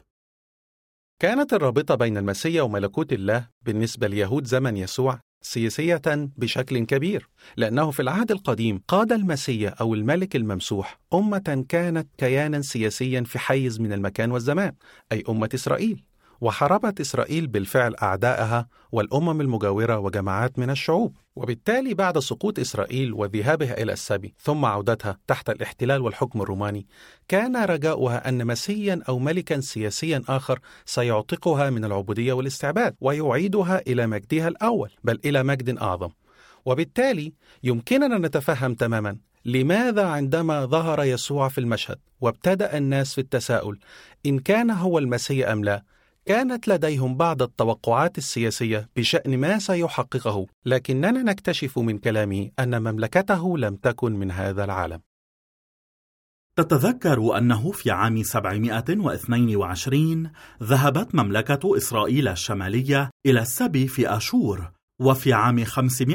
كانت الرابطة بين المسيح وملكوت الله بالنسبة ليهود زمن يسوع سياسية بشكل كبير، لأنه في العهد القديم قاد المسيح أو الملك الممسوح أمة كانت كيانا سياسيا في حيز من المكان والزمان، أي أمة إسرائيل. وحاربت إسرائيل بالفعل أعدائها والأمم المجاورة وجماعات من الشعوب، وبالتالي بعد سقوط إسرائيل وذهابها إلى السبي ثم عودتها تحت الاحتلال والحكم الروماني، كان رجاؤها أن مسيحا أو ملكا سياسيا آخر سيعتقها من العبودية والاستعباد ويعيدها إلى مجدها الأول، بل إلى مجد أعظم. وبالتالي يمكننا نتفهم تماما لماذا عندما ظهر يسوع في المشهد وابتدأ الناس في التساؤل إن كان هو المسيح أم لا، كانت لديهم بعض التوقعات السياسية بشأن ما سيحققه، لكننا نكتشف من كلامه أن مملكته لم تكن من هذا العالم. تتذكر أنه في عام 722 ذهبت مملكة إسرائيل الشمالية إلى السبي في أشور، وفي عام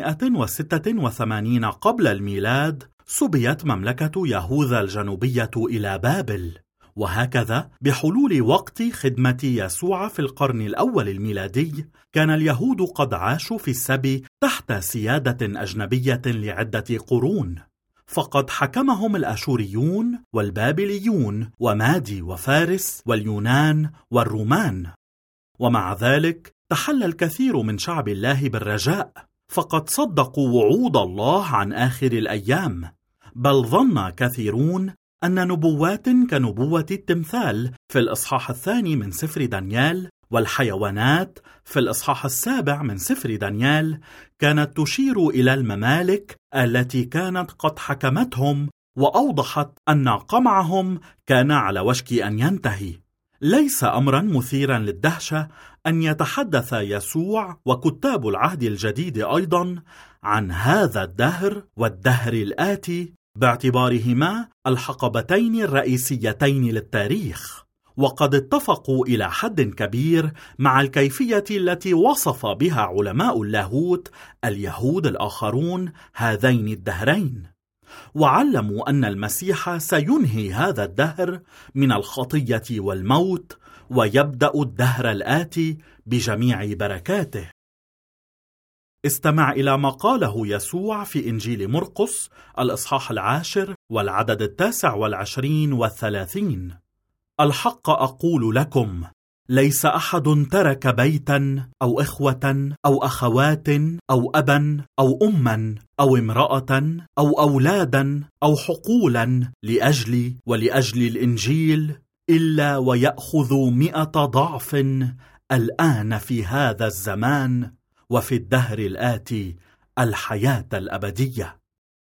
586 قبل الميلاد سبيت مملكة يهوذا الجنوبية إلى بابل. وهكذا بحلول وقت خدمة يسوع في القرن الأول الميلادي كان اليهود قد عاشوا في السبي تحت سيادة أجنبية لعدة قرون، فقد حكمهم الأشوريون والبابليون ومادي وفارس واليونان والرومان. ومع ذلك تحلى الكثير من شعب الله بالرجاء، فقد صدقوا وعود الله عن آخر الأيام، بل ظن كثيرون أن نبوات كنبوة التمثال في الإصحاح 2 من سفر دانيال والحيوانات في الإصحاح 7 من سفر دانيال كانت تشير إلى الممالك التي كانت قد حكمتهم، وأوضحت أن قمعهم كان على وشك أن ينتهي. ليس أمرا مثيرا للدهشة أن يتحدث يسوع وكتاب العهد الجديد أيضا عن هذا الدهر والدهر الآتي باعتبارهما الحقبتين الرئيسيتين للتاريخ، وقد اتفقوا إلى حد كبير مع الكيفية التي وصف بها علماء اللاهوت اليهود الآخرون هذين الدهرين، وعلموا أن المسيح سينهي هذا الدهر من الخطية والموت، ويبدأ الدهر الآتي بجميع بركاته. استمع إلى ما قاله يسوع في إنجيل مرقس الإصحاح 10 والعدد 29 و30: الحق أقول لكم، ليس أحد ترك بيتا أو إخوة أو أخوات أو أبا أو أما أو امرأة أو أولادا أو حقولا لأجلي ولأجل الإنجيل إلا ويأخذ 100 ضعف الآن في هذا الزمان وفي الدهر الآتي الحياة الأبدية.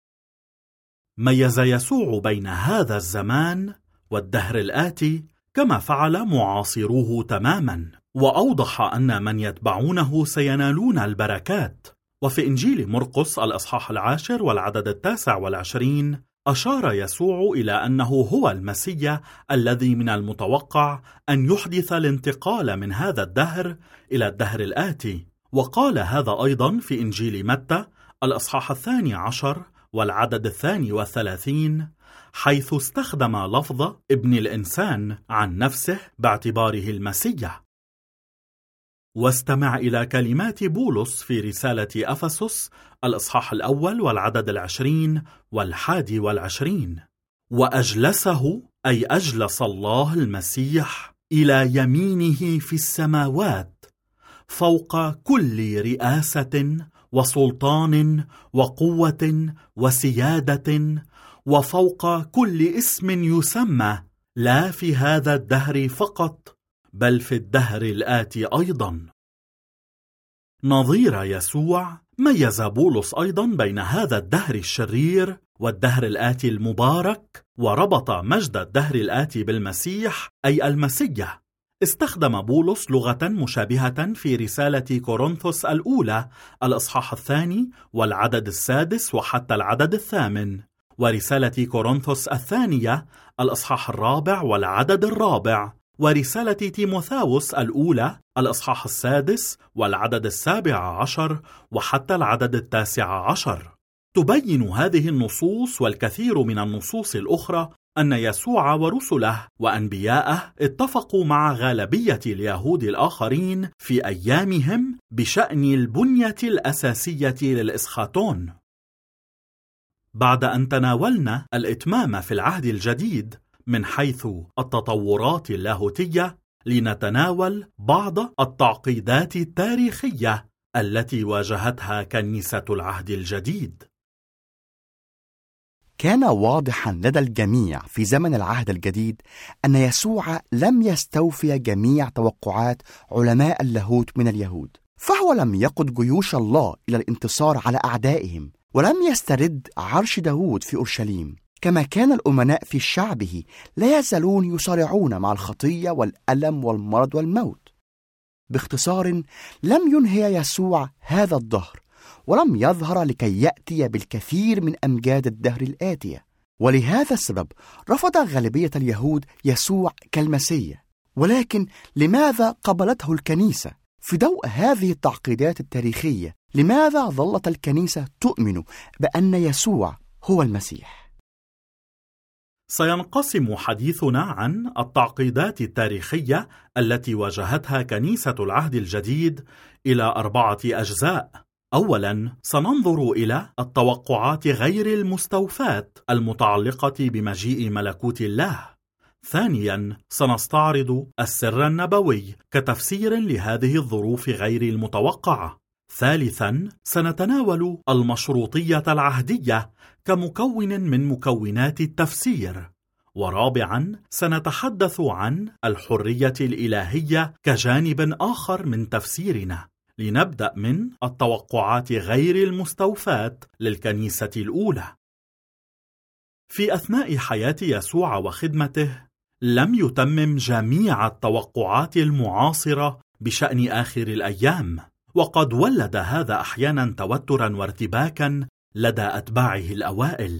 ميز يسوع بين هذا الزمان والدهر الآتي كما فعل معاصروه تماما، وأوضح أن من يتبعونه سينالون البركات. وفي إنجيل مرقس الإصحاح 10 والعدد 29 أشار يسوع إلى أنه هو المسيح الذي من المتوقع أن يحدث الانتقال من هذا الدهر إلى الدهر الآتي، وقال هذا أيضا في إنجيل متى الإصحاح 12 والعدد 32، حيث استخدم لفظ ابن الإنسان عن نفسه باعتباره المسيح. واستمع إلى كلمات بولس في رسالة أفسس الإصحاح 1 والعدد 20 وال21: وأجلسه، أي أجلس الله المسيح إلى يمينه في السماوات، فوق كل رئاسة وسلطان وقوة وسيادة، وفوق كل اسم يسمى، لا في هذا الدهر فقط بل في الدهر الآتي أيضا. نظير يسوع، ميز بولس أيضا بين هذا الدهر الشرير والدهر الآتي المبارك، وربط مجد الدهر الآتي بالمسيح أي المسيح. استخدم بولس لغة مشابهة في رسالة كورنثوس الأولى الإصحاح 2 والعدد 6 وحتى العدد 8، ورسالة كورنثوس الثانية الإصحاح 4 والعدد 4، ورسالة تيموثاوس الأولى الإصحاح 6 والعدد 17 وحتى العدد 19. تبين هذه النصوص والكثير من النصوص الأخرى أن يسوع ورسله وأنبياءه اتفقوا مع غالبية اليهود الآخرين في أيامهم بشأن البنية الأساسية للإسخاتون. بعد أن تناولنا الإتمام في العهد الجديد من حيث التطورات اللاهوتية، لنتناول بعض التعقيدات التاريخية التي واجهتها كنيسة العهد الجديد. كان واضحا لدى الجميع في زمن العهد الجديد أن يسوع لم يستوفي جميع توقعات علماء اللاهوت من اليهود، فهو لم يقود جيوش الله إلى الانتصار على أعدائهم، ولم يسترد عرش داود في أورشليم، كما كان الأمناء في شعبه لا يزالون يصارعون مع الخطية والألم والمرض والموت. باختصار، لم ينهي يسوع هذا الدهر، ولم يظهر لكي يأتي بالكثير من أمجاد الدهر الآتية، ولهذا السبب رفض غالبية اليهود يسوع كالمسيح. ولكن لماذا قبلته الكنيسة؟ في ضوء هذه التعقيدات التاريخية، لماذا ظلت الكنيسة تؤمن بأن يسوع هو المسيح؟ سينقسم حديثنا عن التعقيدات التاريخية التي واجهتها كنيسة العهد الجديد إلى 4 أجزاء. أولاً، سننظر إلى التوقعات غير المستوفاة المتعلقة بمجيء ملكوت الله. ثانياً، سنستعرض السر النبوي كتفسير لهذه الظروف غير المتوقعة. ثالثاً، سنتناول المشروطية العهدية كمكون من مكونات التفسير. ورابعاً، سنتحدث عن الحرية الإلهية كجانب آخر من تفسيرنا. لنبدأ من التوقعات غير المستوفاة للكنيسة الأولى. في أثناء حياة يسوع وخدمته، لم يتمم جميع التوقعات المعاصرة بشأن آخر الأيام، وقد ولد هذا أحيانا توترا وارتباكا لدى أتباعه الأوائل.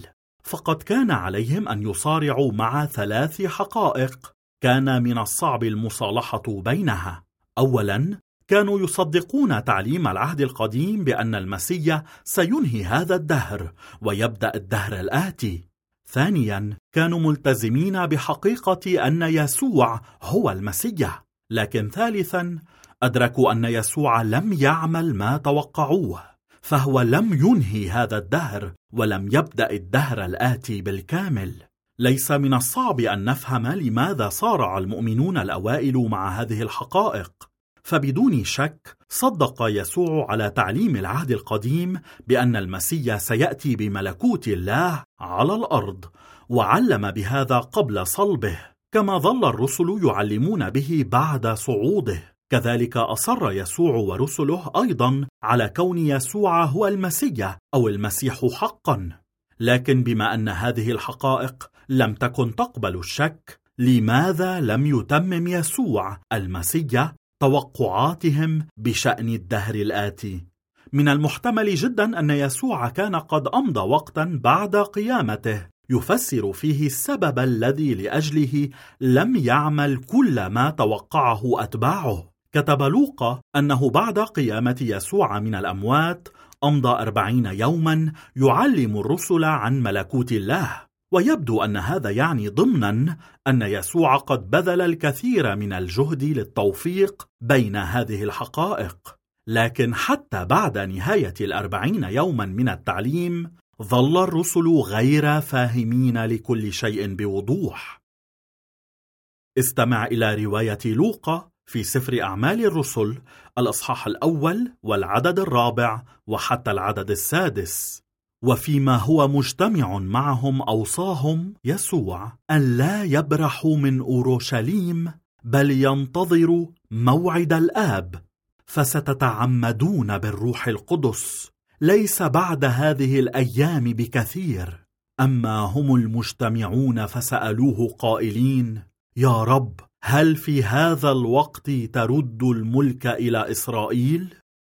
فقد كان عليهم أن يصارعوا مع 3 حقائق كان من الصعب المصالحة بينها. أولاً، كانوا يصدقون تعليم العهد القديم بأن المسيح سينهي هذا الدهر ويبدأ الدهر الآتي. ثانياً، كانوا ملتزمين بحقيقة أن يسوع هو المسيح. لكن ثالثاً، أدركوا أن يسوع لم يعمل ما توقعوه، فهو لم ينهي هذا الدهر ولم يبدأ الدهر الآتي بالكامل. ليس من الصعب أن نفهم لماذا صارع المؤمنون الأوائل مع هذه الحقائق، فبدون شك صدق يسوع على تعليم العهد القديم بأن المسيح سيأتي بملكوت الله على الأرض، وعلم بهذا قبل صلبه، كما ظل الرسل يعلمون به بعد صعوده. كذلك أصر يسوع ورسله أيضا على كون يسوع هو المسيح أو المسيح حقا. لكن بما أن هذه الحقائق لم تكن تقبل الشك، لماذا لم يتمم يسوع المسيح توقعاتهم بشأن الدهر الآتي؟ من المحتمل جدا أن يسوع كان قد أمضى وقتا بعد قيامته يفسر فيه السبب الذي لأجله لم يعمل كل ما توقعه أتباعه. كتب لوقا أنه بعد قيامة يسوع من الأموات أمضى 40 يوما يعلم الرسل عن ملكوت الله، ويبدو أن هذا يعني ضمنا أن يسوع قد بذل الكثير من الجهد للتوفيق بين هذه الحقائق. لكن حتى بعد نهاية 40 يوما من التعليم ظل الرسل غير فاهمين لكل شيء بوضوح. استمع إلى رواية لوقا في سفر أعمال الرسل الأصحاح 1 والعدد 4 وحتى العدد 6. وفيما هو مجتمع معهم أوصاهم يسوع أن لا يبرحوا من أورشليم بل ينتظروا موعد الآب، فستتعمدون بالروح القدس ليس بعد هذه الأيام بكثير. أما هم المجتمعون فسألوه قائلين: يا رب، هل في هذا الوقت ترد الملك إلى إسرائيل؟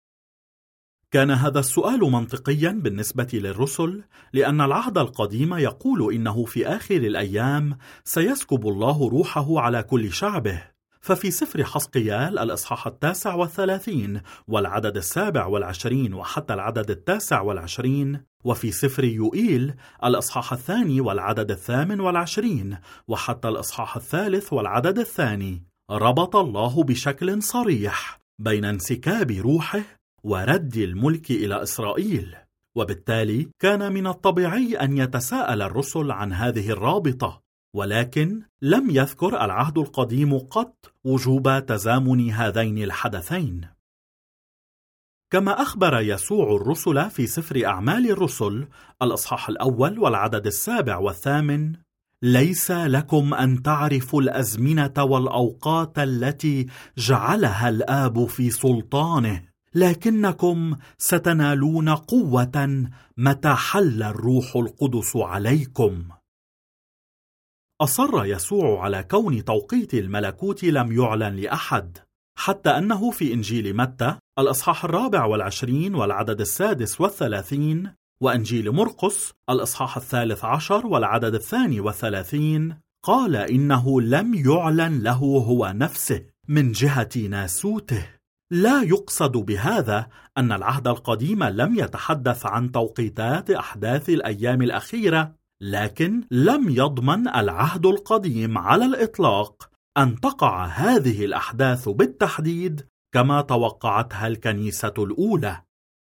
كان هذا السؤال منطقيا بالنسبة للرسل، لأن العهد القديم يقول إنه في آخر الأيام سيسكب الله روحه على كل شعبه. ففي سفر حزقيال الإصحاح 39 والعدد 27 وحتى العدد 29، وفي سفر يوئيل الإصحاح 2 والعدد 28 وحتى الإصحاح 3 والعدد 2، ربط الله بشكل صريح بين انسكاب روحه ورد الملك إلى إسرائيل. وبالتالي كان من الطبيعي أن يتساءل الرسل عن هذه الرابطة، ولكن لم يذكر العهد القديم قط وجوب تزامن هذين الحدثين. كما أخبر يسوع الرسل في سفر أعمال الرسل الإصحاح 1 والعدد 7 و8: ليس لكم أن تعرفوا الأزمنة والأوقات التي جعلها الآب في سلطانه، لكنكم ستنالون قوة متى حل الروح القدس عليكم. أصر يسوع على كون توقيت الملكوت لم يعلن لأحد، حتى أنه في إنجيل متى الإصحاح 24 والعدد 36 وإنجيل مرقس الإصحاح 13 والعدد 32 قال إنه لم يعلن له هو نفسه من جهة ناسوته. لا يقصد بهذا أن العهد القديم لم يتحدث عن توقيتات أحداث الأيام الأخيرة، لكن لم يضمن العهد القديم على الإطلاق أن تقع هذه الأحداث بالتحديد كما توقعتها الكنيسة الأولى.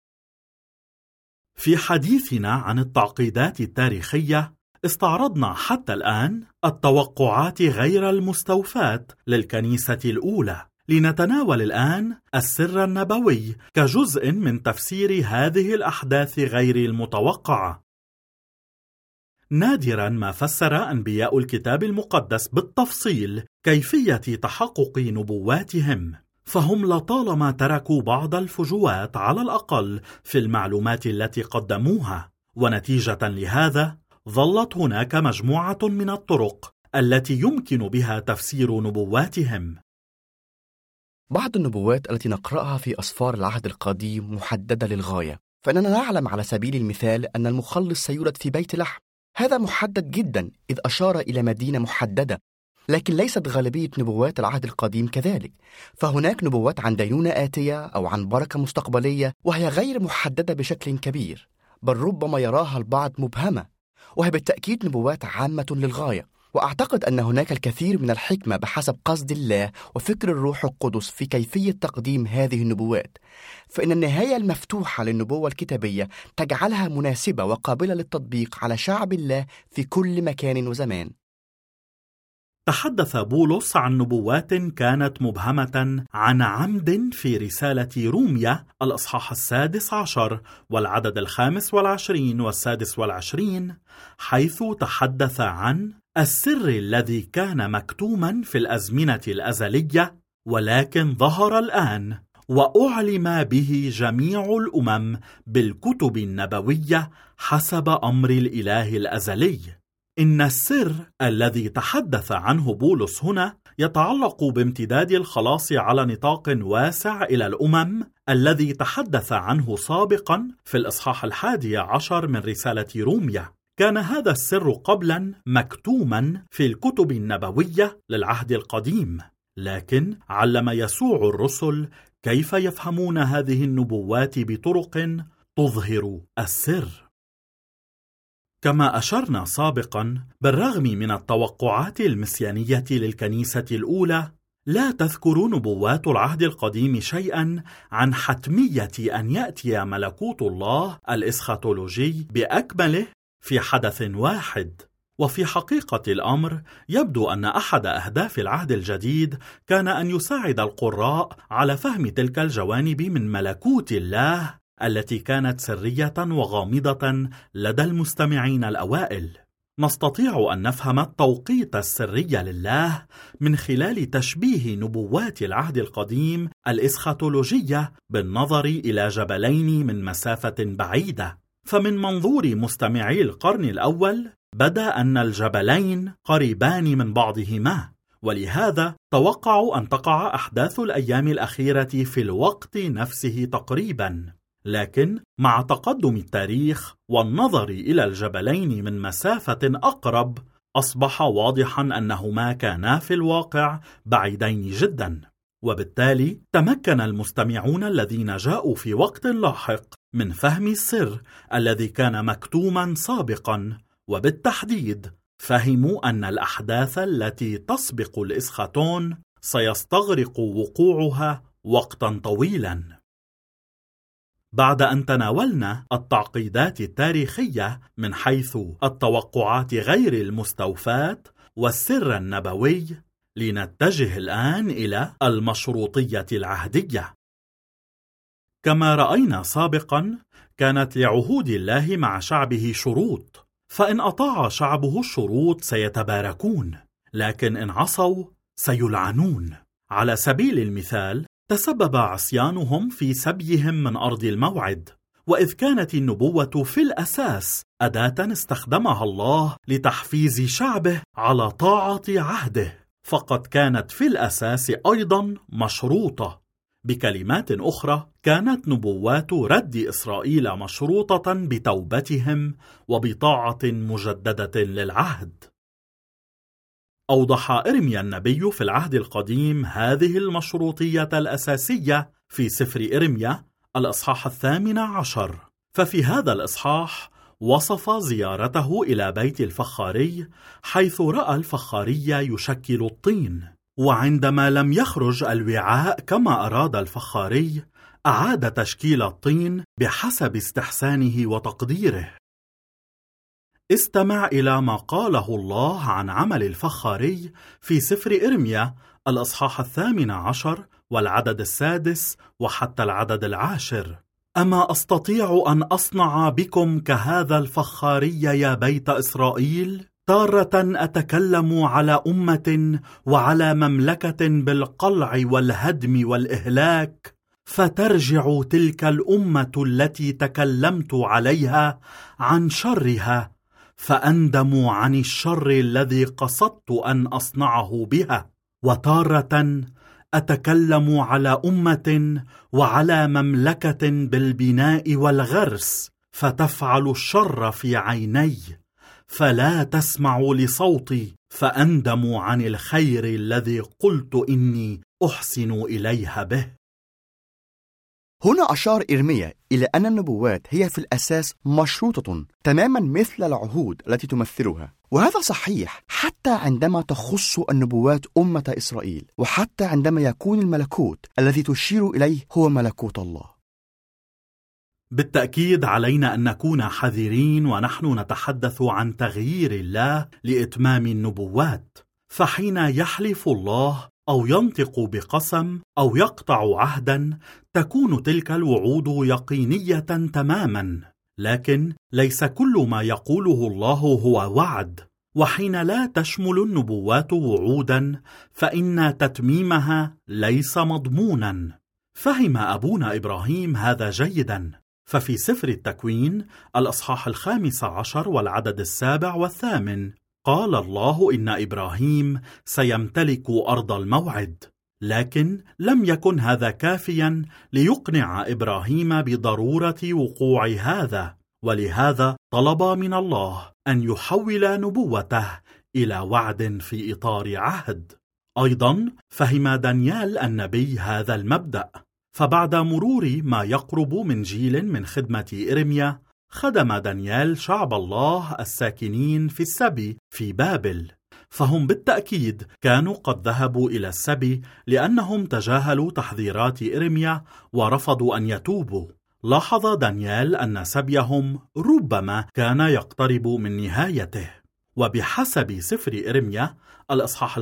في حديثنا عن التعقيدات التاريخية استعرضنا حتى الآن التوقعات غير المستوفاة للكنيسة الأولى، لنتناول الآن السر النبوي كجزء من تفسير هذه الأحداث غير المتوقعة. نادرا ما فسر أنبياء الكتاب المقدس بالتفصيل كيفية تحقق نبواتهم، فهم لطالما تركوا بعض الفجوات على الأقل في المعلومات التي قدموها، ونتيجة لهذا ظلت هناك مجموعة من الطرق التي يمكن بها تفسير نبواتهم. بعض النبوات التي نقرأها في أسفار العهد القديم محددة للغاية، فإننا نعلم على سبيل المثال أن المخلص سيولد في بيت لحم، هذا محدد جدا إذ أشار إلى مدينة محددة، لكن ليست غالبية نبوات العهد القديم كذلك، فهناك نبوات عن دينونة آتية أو عن بركة مستقبلية وهي غير محددة بشكل كبير، بل ربما يراها البعض مبهمة، وهي بالتأكيد نبوات عامة للغاية. وأعتقد أن هناك الكثير من الحكمة بحسب قصد الله وفكر الروح القدس في كيفية تقديم هذه النبوات، فإن النهاية المفتوحة للنبوة الكتابية تجعلها مناسبة وقابلة للتطبيق على شعب الله في كل مكان وزمان. تحدث بولس عن نبوات كانت مبهمة عن عمد في رسالة روميا الأصحاح 16 والعدد 25 و26، حيث تحدث عن السر الذي كان مكتوما في الأزمنة الأزلية ولكن ظهر الآن وأعلم به جميع الأمم بالكتب النبوية حسب أمر الإله الأزلي. إن السر الذي تحدث عنه بولس هنا يتعلق بامتداد الخلاص على نطاق واسع إلى الأمم الذي تحدث عنه سابقا في الإصحاح 11 من رسالة روميا. كان هذا السر قبلا مكتوما في الكتب النبوية للعهد القديم، لكن علم يسوع الرسل كيف يفهمون هذه النبوات بطرق تظهر السر. كما أشرنا سابقا، بالرغم من التوقعات المسيانية للكنيسة الأولى، لا تذكر نبوات العهد القديم شيئا عن حتمية أن يأتي ملكوت الله الإسخاتولوجي بأكمله في حدث واحد. وفي حقيقة الأمر يبدو أن أحد أهداف العهد الجديد كان أن يساعد القراء على فهم تلك الجوانب من ملكوت الله التي كانت سرية وغامضة لدى المستمعين الأوائل. نستطيع أن نفهم التوقيت السري لله من خلال تشبيه نبوات العهد القديم الإسخاتولوجية بالنظر إلى جبلين من مسافة بعيدة. فمن منظور مستمعي القرن الأول بدا أن الجبلين قريبان من بعضهما، ولهذا توقعوا أن تقع أحداث الأيام الأخيرة في الوقت نفسه تقريبا. لكن مع تقدم التاريخ والنظر إلى الجبلين من مسافة أقرب، أصبح واضحا أنهما كانا في الواقع بعيدين جدا، وبالتالي تمكن المستمعون الذين جاءوا في وقت لاحق من فهم السر الذي كان مكتوما سابقا، وبالتحديد فهموا أن الأحداث التي تسبق الإسخاتون سيستغرق وقوعها وقتا طويلا. بعد أن تناولنا التعقيدات التاريخية من حيث التوقعات غير المستوفاة والسر النبوي، لنتجه الآن إلى المشروطية العهدية. كما رأينا سابقا، كانت لعهود الله مع شعبه شروط، فإن أطاع شعبه الشروط سيتباركون، لكن إن عصوا سيلعنون. على سبيل المثال، تسبب عصيانهم في سبيهم من أرض الموعد، وإذ كانت النبوة في الأساس أداة استخدمها الله لتحفيز شعبه على طاعة عهده، فقد كانت في الأساس أيضا مشروطة. بكلمات أخرى، كانت نبوات رد إسرائيل مشروطة بتوبتهم وبطاعة مجددة للعهد. أوضح إرميا النبي في العهد القديم هذه المشروطية الأساسية في سفر إرميا الإصحاح 18، ففي هذا الإصحاح وصف زيارته إلى بيت الفخاري، حيث رأى الفخاري يشكل الطين، وعندما لم يخرج الوعاء كما أراد الفخاري، أعاد تشكيل الطين بحسب استحسانه وتقديره. استمع إلى ما قاله الله عن عمل الفخاري في سفر إرميا الأصحاح 18 والعدد 6 وحتى العدد 10. أما أستطيع أن أصنع بكم كهذا الفخاري يا بيت إسرائيل؟ تارة أتكلم على أمة وعلى مملكة بالقلع والهدم والإهلاك، فترجع تلك الأمة التي تكلمت عليها عن شرها، فأندم عن الشر الذي قصدت أن أصنعه بها. وتارة أتكلم على أمة وعلى مملكة بالبناء والغرس، فتفعل الشر في عيني، فلا تسمعوا لصوتي فأندموا عن الخير الذي قلت إني أحسن إليها به. هنا أشار إرميا إلى أن النبوات هي في الأساس مشروطة تماما مثل العهود التي تمثلها، وهذا صحيح حتى عندما تخص النبوات أمة إسرائيل، وحتى عندما يكون الملكوت الذي تشير إليه هو ملكوت الله. بالتأكيد علينا أن نكون حذرين ونحن نتحدث عن تغيير الله لإتمام النبوات، فحين يحلف الله أو ينطق بقسم أو يقطع عهدا تكون تلك الوعود يقينية تماما، لكن ليس كل ما يقوله الله هو وعد، وحين لا تشمل النبوات وعودا فإن تتميمها ليس مضمونا. فهم أبونا إبراهيم هذا جيدا، ففي سفر التكوين الأصحاح 15 والعدد 7 و8 قال الله إن إبراهيم سيمتلك أرض الموعد، لكن لم يكن هذا كافيا ليقنع إبراهيم بضرورة وقوع هذا، ولهذا طلب من الله أن يحول نبوته إلى وعد في إطار عهد. أيضا فهم دانيال النبي هذا المبدأ، فبعد مرور ما يقرب من جيل من خدمة إرميا خدم دانيال شعب الله الساكنين في السبي في بابل، فهم بالتأكيد كانوا قد ذهبوا إلى السبي لأنهم تجاهلوا تحذيرات إرميا ورفضوا أن يتوبوا. لاحظ دانيال أن سبيهم ربما كان يقترب من نهايته، وبحسب سفر إرميا الإصحاح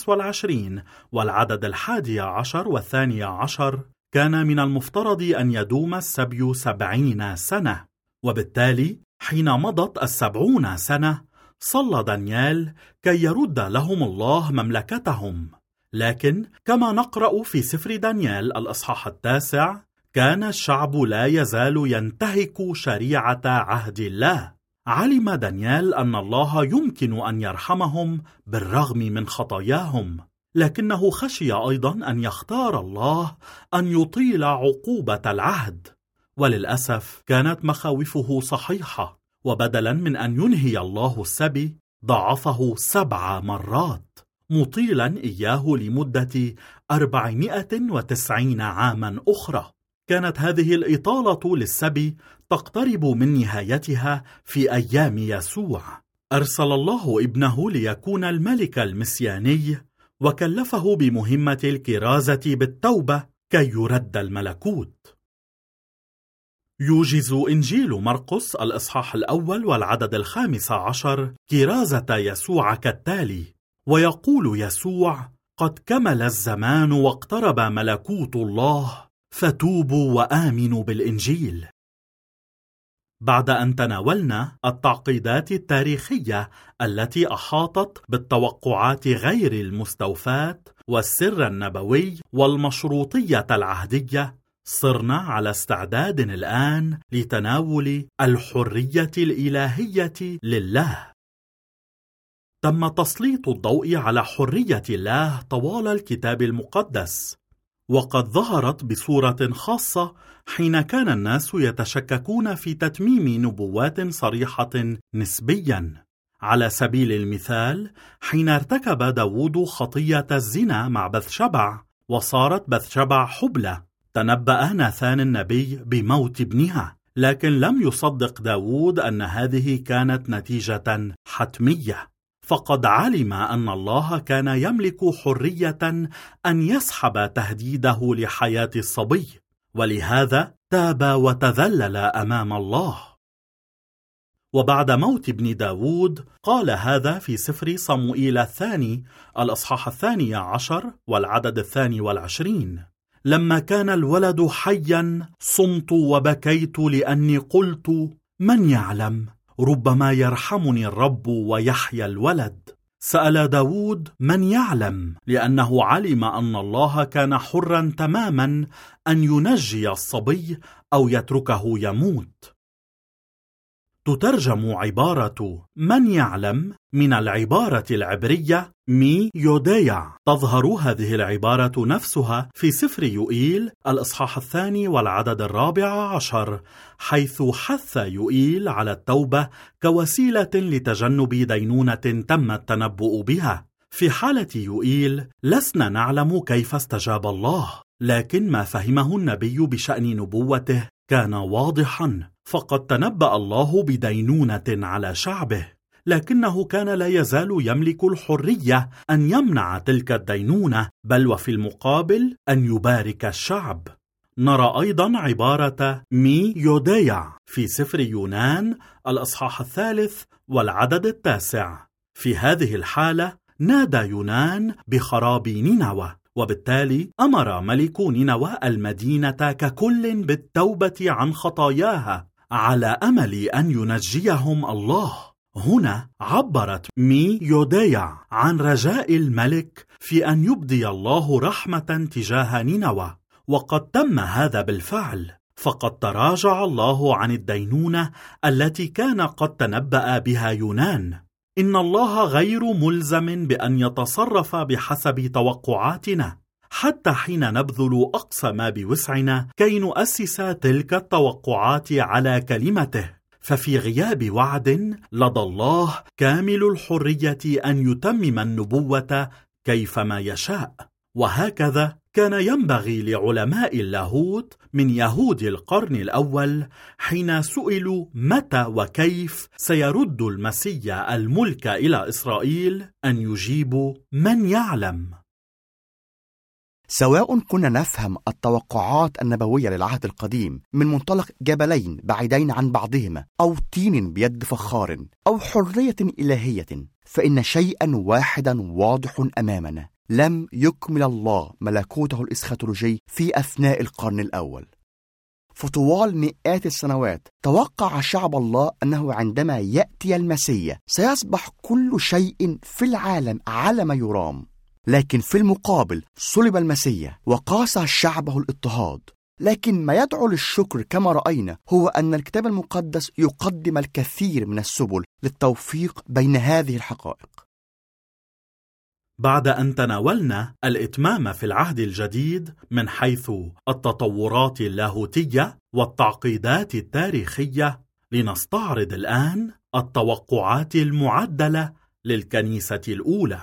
25 والعدد 11 و12 كان من المفترض أن يدوم السبي 70 سنة، وبالتالي حين مضت 70 سنة صلى دانيال كي يرد لهم الله مملكتهم. لكن كما نقرأ في سفر دانيال الإصحاح 9 كان الشعب لا يزال ينتهك شريعة عهد الله. علم دانيال أن الله يمكن أن يرحمهم بالرغم من خطاياهم، لكنه خشي أيضا أن يختار الله أن يطيل عقوبة العهد، وللأسف كانت مخاوفه صحيحة، وبدلا من أن ينهي الله السبي ضعفه 7 مرات مطيلا إياه لمدة 490 عاما أخرى. كانت هذه الإطالة للسبي تقترب من نهايتها في أيام يسوع. أرسل الله ابنه ليكون الملك المسياني، وكلفه بمهمة الكرازة بالتوبة كي يرد الملكوت. يوجز إنجيل مرقس الإصحاح 1 والعدد 15 كرازة يسوع كالتالي: ويقول يسوع: قد كمل الزمان واقترب ملكوت الله، فتوبوا وآمنوا بالإنجيل. بعد أن تناولنا التعقيدات التاريخية التي أحاطت بالتوقعات غير المستوفاة والسر النبوي والمشروطية العهدية، صرنا على استعداد الآن لتناول الحرية الإلهية لله. تم تسليط الضوء على حرية الله طوال الكتاب المقدس، وقد ظهرت بصورة خاصة حين كان الناس يتشككون في تتميم نبوات صريحة نسبيا. على سبيل المثال، حين ارتكب داود خطية الزنا مع بثشبع وصارت بثشبع حبلى، تنبأ ناثان النبي بموت ابنها، لكن لم يصدق داود أن هذه كانت نتيجة حتمية، فقد علم أن الله كان يملك حرية أن يسحب تهديده لحياة الصبي، ولهذا تاب وتذلل أمام الله. وبعد موت ابن داود قال هذا في سفر صموئيل الثاني الأصحاح 12 والعدد 22: لما كان الولد حيا صمت وبكيت لأني قلت: من يعلم، ربما يرحمني الرب ويحيا الولد. سأل داود من يعلم، لأنه علم أن الله كان حرا تماما أن ينجي الصبي أو يتركه يموت. تترجم عبارة من يعلم من العبارة العبرية مي يوديع. تظهر هذه العبارة نفسها في سفر يوئيل الإصحاح 2 والعدد 14، حيث حث يوئيل على التوبة كوسيلة لتجنب دينونة تم التنبؤ بها. في حالة يوئيل لسنا نعلم كيف استجاب الله، لكن ما فهمه النبي بشأن نبوته كان واضحا، فقد تنبأ الله بدينونة على شعبه، لكنه كان لا يزال يملك الحرية أن يمنع تلك الدينونة، بل وفي المقابل أن يبارك الشعب. نرى أيضا عبارة مي يوديع في سفر يونان الإصحاح 3 والعدد 9. في هذه الحالة نادى يونان بخراب نينوى، وبالتالي أمر ملك نينوى المدينة ككل بالتوبة عن خطاياها على أمل أن ينجيهم الله. هنا عبرت مي يوديع عن رجاء الملك في أن يبدي الله رحمة تجاه نينوى، وقد تم هذا بالفعل، فقد تراجع الله عن الدينونة التي كان قد تنبأ بها يونان. إن الله غير ملزم بأن يتصرف بحسب توقعاتنا، حتى حين نبذل أقصى ما بوسعنا كي نؤسس تلك التوقعات على كلمته، ففي غياب وعد لدى الله كامل الحرية أن يتمم النبوة كيفما يشاء. وهكذا كان ينبغي لعلماء اللاهوت من يهود القرن الأول حين سئلوا متى وكيف سيرد المسيح الملك إلى إسرائيل أن يجيبوا من يعلم. سواء كنا نفهم التوقعات النبوية للعهد القديم من منطلق جبلين بعيدين عن بعضهما، أو طين بيد فخار، أو حرية إلهية، فإن شيئا واحدا واضح أمامنا: لم يكمل الله ملكوته الإسخاتولوجي في أثناء القرن الأول. فطوال مئات السنوات توقع شعب الله أنه عندما يأتي المسيح سيصبح كل شيء في العالم على ما يرام، لكن في المقابل صلب المسيح وقاس شعبه الاضطهاد. لكن ما يدعو للشكر كما رأينا هو أن الكتاب المقدس يقدم الكثير من السبل للتوفيق بين هذه الحقائق. بعد أن تناولنا الإتمام في العهد الجديد من حيث التطورات اللاهوتية والتعقيدات التاريخية، لنستعرض الآن التوقعات المعدلة للكنيسة الأولى.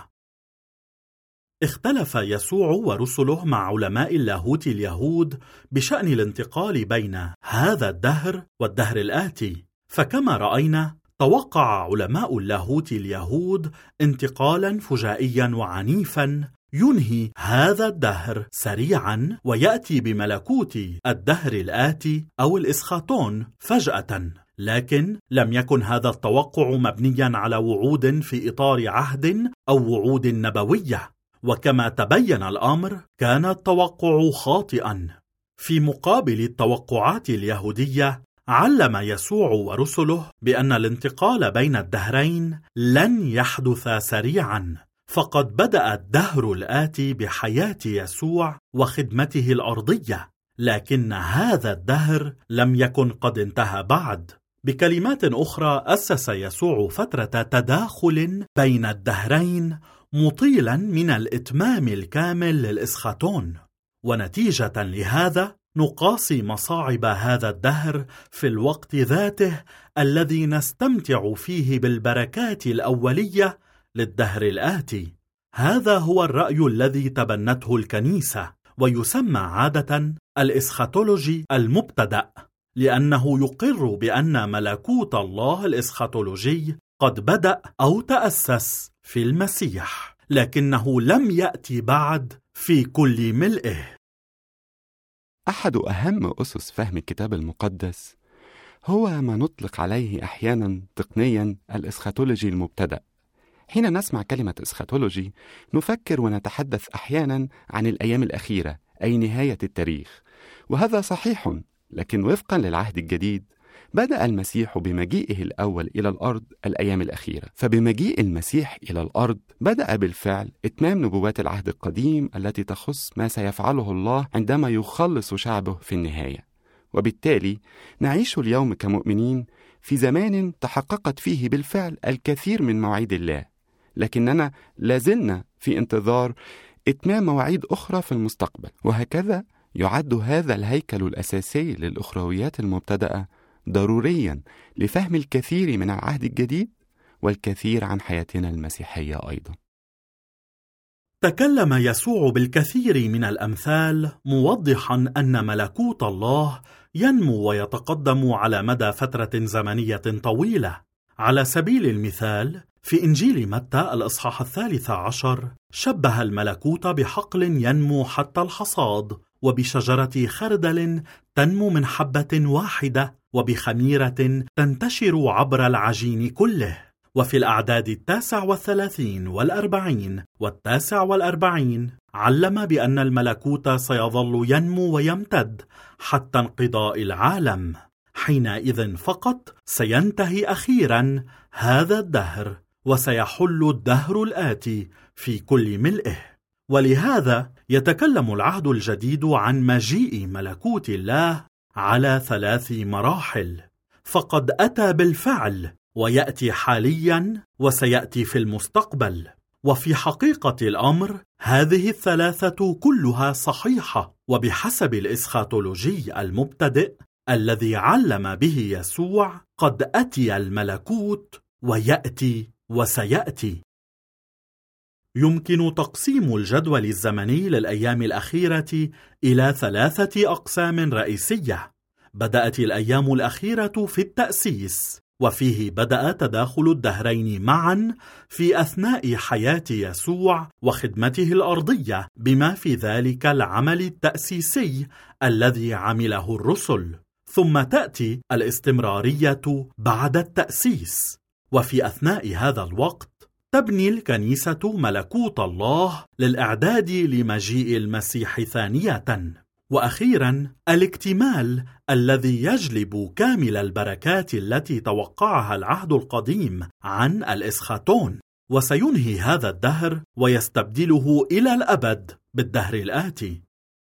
اختلف يسوع ورسله مع علماء اللاهوت اليهود بشأن الانتقال بين هذا الدهر والدهر الآتي، فكما رأينا توقع علماء اللاهوت اليهود انتقالا فجائيا وعنيفا ينهي هذا الدهر سريعا ويأتي بملكوت الدهر الآتي أو الإسخاتون فجأة. لكن لم يكن هذا التوقع مبنيا على وعود في إطار عهد أو وعود نبوية، وكما تبين الأمر كان التوقع خاطئا. في مقابل التوقعات اليهودية علم يسوع ورسله بأن الانتقال بين الدهرين لن يحدث سريعا، فقد بدأ الدهر الآتي بحياة يسوع وخدمته الأرضية، لكن هذا الدهر لم يكن قد انتهى بعد. بكلمات أخرى أسس يسوع فترة تداخل بين الدهرين مطيلا من الإتمام الكامل للإسخاتون، ونتيجة لهذا نقاسي مصاعب هذا الدهر في الوقت ذاته الذي نستمتع فيه بالبركات الأولية للدهر الآتي. هذا هو الرأي الذي تبنته الكنيسة، ويسمى عادة الإسخاتولوجي المبتدأ، لأنه يقر بأن ملكوت الله الإسخاتولوجي قد بدأ أو تأسس في المسيح، لكنه لم يأتي بعد في كل ملئه. أحد أهم أسس فهم الكتاب المقدس هو ما نطلق عليه أحيانا تقنيا الإسخاتولوجي المبتدأ. حين نسمع كلمة إسخاتولوجي نفكر ونتحدث أحيانا عن الأيام الأخيرة، أي نهاية التاريخ، وهذا صحيح، لكن وفقا للعهد الجديد بدأ المسيح بمجيئه الأول إلى الأرض الأيام الأخيرة، فبمجيء المسيح إلى الأرض بدأ بالفعل إتمام نبوات العهد القديم التي تخص ما سيفعله الله عندما يخلص شعبه في النهاية. وبالتالي نعيش اليوم كمؤمنين في زمان تحققت فيه بالفعل الكثير من مواعيد الله، لكننا لازلنا في انتظار إتمام مواعيد أخرى في المستقبل. وهكذا يعد هذا الهيكل الأساسي للأخرويات المبتدأة ضروريا لفهم الكثير من العهد الجديد والكثير عن حياتنا المسيحية أيضا. تكلم يسوع بالكثير من الأمثال موضحا أن ملكوت الله ينمو ويتقدم على مدى فترة زمنية طويلة. على سبيل المثال في إنجيل متى الإصحاح 13 شبه الملكوت بحقل ينمو حتى الحصاد، وبشجرة خردل تنمو من حبة واحدة، وبخميرة تنتشر عبر العجين كله. وفي الأعداد 39 و40 و49 علم بأن الملكوت سيظل ينمو ويمتد حتى انقضاء العالم. حينئذ فقط سينتهي أخيرا هذا الدهر، وسيحل الدهر الآتي في كل ملئه. ولهذا يتكلم العهد الجديد عن مجيء ملكوت الله على 3 مراحل، فقد أتى بالفعل، ويأتي حاليا، وسيأتي في المستقبل. وفي حقيقة الأمر هذه الثلاثة كلها صحيحة، وبحسب الإسخاتولوجي المبتدئ الذي علم به يسوع قد أتي الملكوت ويأتي وسيأتي. يمكن تقسيم الجدول الزمني للأيام الأخيرة إلى 3 أقسام رئيسية. بدأت الأيام الأخيرة في التأسيس، وفيه بدأ تداخل الدهرين معا في أثناء حياة يسوع وخدمته الأرضية، بما في ذلك العمل التأسيسي الذي عمله الرسل. ثم تأتي الاستمرارية بعد التأسيس، وفي أثناء هذا الوقت تبني الكنيسة ملكوت الله للإعداد لمجيء المسيح ثانية. وأخيرا الاكتمال الذي يجلب كامل البركات التي توقعها العهد القديم عن الإسخاتون، وسينهي هذا الدهر ويستبدله إلى الأبد بالدهر الآتي.